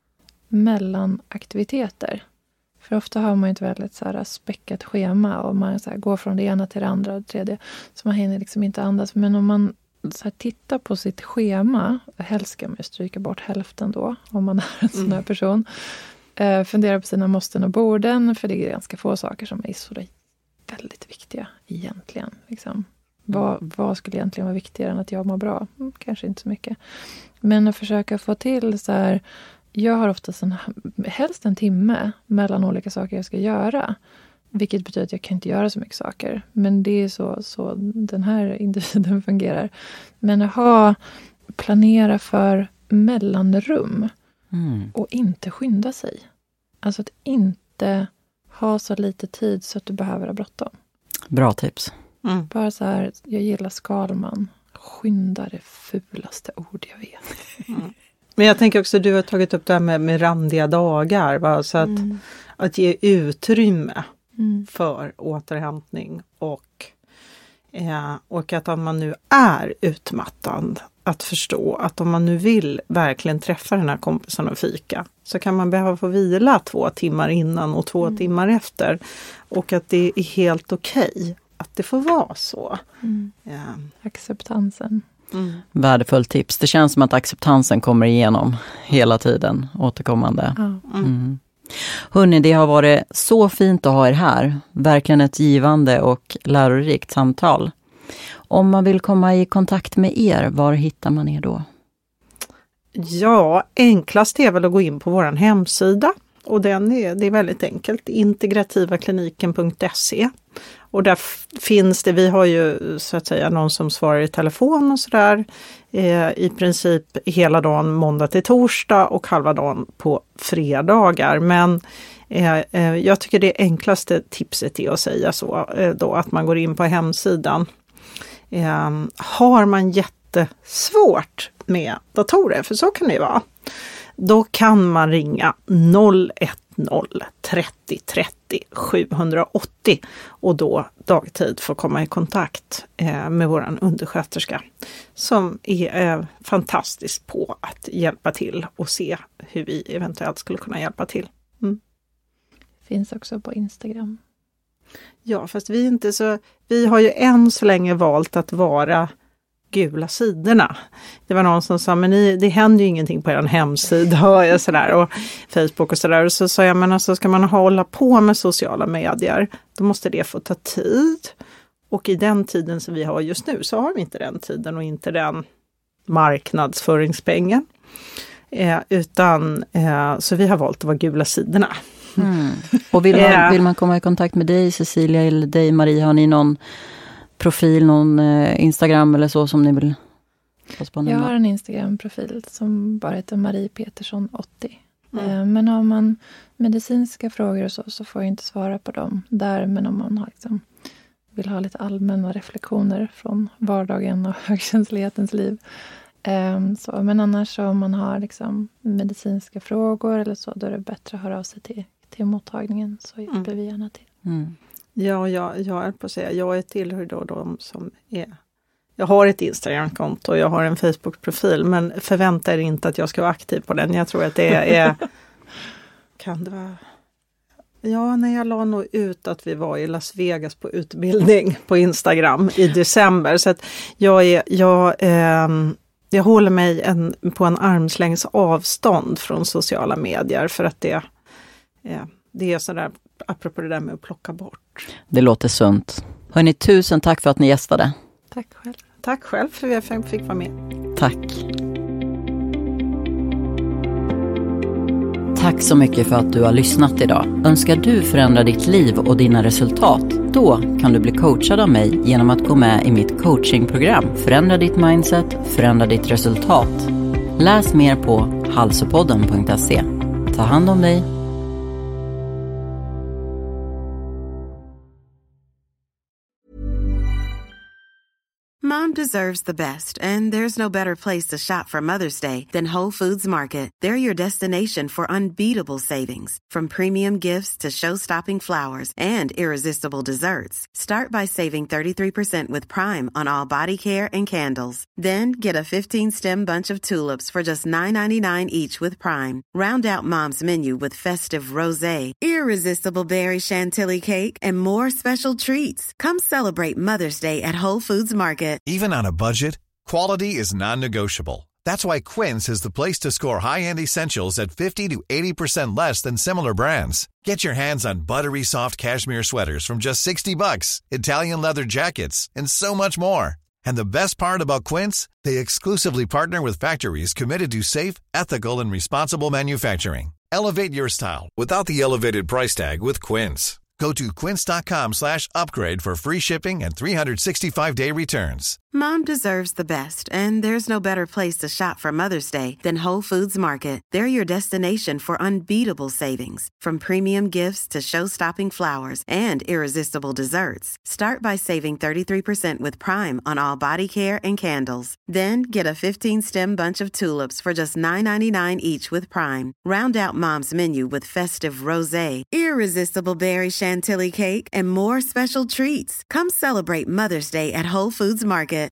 mellan aktiviteter. För ofta har man ett väldigt så här späckat schema och man så här går från det ena till det andra och det tredje. Så man hinner liksom inte andas. Men om man så här tittar på sitt schema, helst ska man stryka bort hälften då, om man är en sån här person. Fundera på sina måsten och borden, för det är ganska få saker som är så väldigt viktiga egentligen. Liksom. Vad skulle egentligen vara viktigare än att jag mår bra? Kanske inte så mycket. Men att försöka få till så här, jag har ofta helst en timme mellan olika saker jag ska göra. Vilket betyder att jag kan inte göra så mycket saker. Men det är så den här individen fungerar. Men att planera för mellanrum. Och inte skynda sig. Alltså att inte ha så lite tid så att du behöver ha bråttom. Bra tips. Bara så här, jag gillar Skalman. Skynda det fulaste ord jag vet. Men jag tänker också, du har tagit upp det här med randiga dagar. Va? Så att ge utrymme för återhämtning och att om man nu är utmattad, att förstå att om man nu vill verkligen träffa den här kompisen och fika, så kan man behöva få vila 2 timmar innan och 2 timmar efter. Och att det är helt okej att det får vara så. Ja. Acceptansen. Värdefullt tips. Det känns som att acceptansen kommer igenom hela tiden, återkommande. Hörrni, det har varit så fint att ha er här. Verkligen ett givande och lärorikt samtal. Om man vill komma i kontakt med er, var hittar man er då? Ja, enklast är väl att gå in på vår hemsida. Och det är väldigt enkelt, integrativakliniken.se. Och där finns det, vi har ju så att säga någon som svarar i telefon och sådär. I princip hela dagen måndag till torsdag och halva dagen på fredagar. Men jag tycker det enklaste tipset är att säga så då, att man går in på hemsidan. Har man jättesvårt med datorer, för så kan det vara, då kan man ringa 010 30 30 780 och då dagtid få komma i kontakt med våran undersköterska som är fantastisk på att hjälpa till och se hur vi eventuellt skulle kunna hjälpa till. Finns också på Instagram. Ja, fast vi har ju än så länge valt att vara gula sidorna. Det var någon som sa, men det händer ju ingenting på er hemsida och sådär, och Facebook och sådär. Och så sa jag, men alltså ska man hålla på med sociala medier, då måste det få ta tid. Och i den tiden som vi har just nu så har vi inte den tiden och inte den marknadsföringspengen. Så vi har valt att vara gula sidorna. Och vill man komma i kontakt med dig, Cecilia, eller dig, Marie, har ni någon profil, någon Instagram eller så som ni vill få spana? Jag har en Instagram-profil som bara heter Marie Petersson 80. Men om man medicinska frågor och så får jag inte svara på dem där. Men om man har vill ha lite allmänna reflektioner från vardagen och högkänslighetens liv. Men annars så om man har medicinska frågor eller så, då är det bättre att höra av sig till mottagningen, så hjälper vi gärna till. Ja, jag är på att säga, jag tillhör då de som är... Jag har ett Instagram-konto och jag har en Facebook-profil, men förvänta er inte att jag ska vara aktiv på den. Jag tror att det är... Kan det vara... Ja, när jag la nog ut att vi var i Las Vegas på utbildning på Instagram i december. Så att jag håller mig på en armslängds avstånd från sociala medier, för att det är sådär, apropå det där med att plocka bort. Det låter sunt. Hörrni, tusen tack för att ni gästade. Tack själv. Tack själv för att jag fick vara med. Tack. Tack så mycket för att du har lyssnat idag. Önskar du förändra ditt liv och dina resultat? Då kan du bli coachad av mig genom att gå med i mitt coachingprogram. Förändra ditt mindset, förändra ditt resultat. Läs mer på halsopodden.se. Ta hand om dig. Mom deserves the best, and there's no better place to shop for Mother's Day than Whole Foods Market. They're your destination for unbeatable savings, from premium gifts to show-stopping flowers and irresistible desserts. Start by saving 33% with Prime on all body care and candles. Then get a 15-stem bunch of tulips for just $9.99 each with Prime. Round out Mom's menu with festive rosé, irresistible berry chantilly cake, and more special treats. Come celebrate Mother's Day at Whole Foods Market. Even on a budget, quality is non-negotiable. That's why Quince is the place to score high-end essentials at 50 to 80% less than similar brands. Get your hands on buttery soft cashmere sweaters from just $60, Italian leather jackets, and so much more. And the best part about Quince, they exclusively partner with factories committed to safe, ethical, and responsible manufacturing. Elevate your style without the elevated price tag with Quince. Go to quince.com/upgrade for free shipping and 365-day returns. Mom deserves the best, and there's no better place to shop for Mother's Day than Whole Foods Market. They're your destination for unbeatable savings, from premium gifts to show-stopping flowers and irresistible desserts. Start by saving 33% with Prime on all body care and candles. Then get a 15-stem bunch of tulips for just $9.99 each with Prime. Round out Mom's menu with festive rosé, irresistible berry chantilly cake, and more special treats. Come celebrate Mother's Day at Whole Foods Market.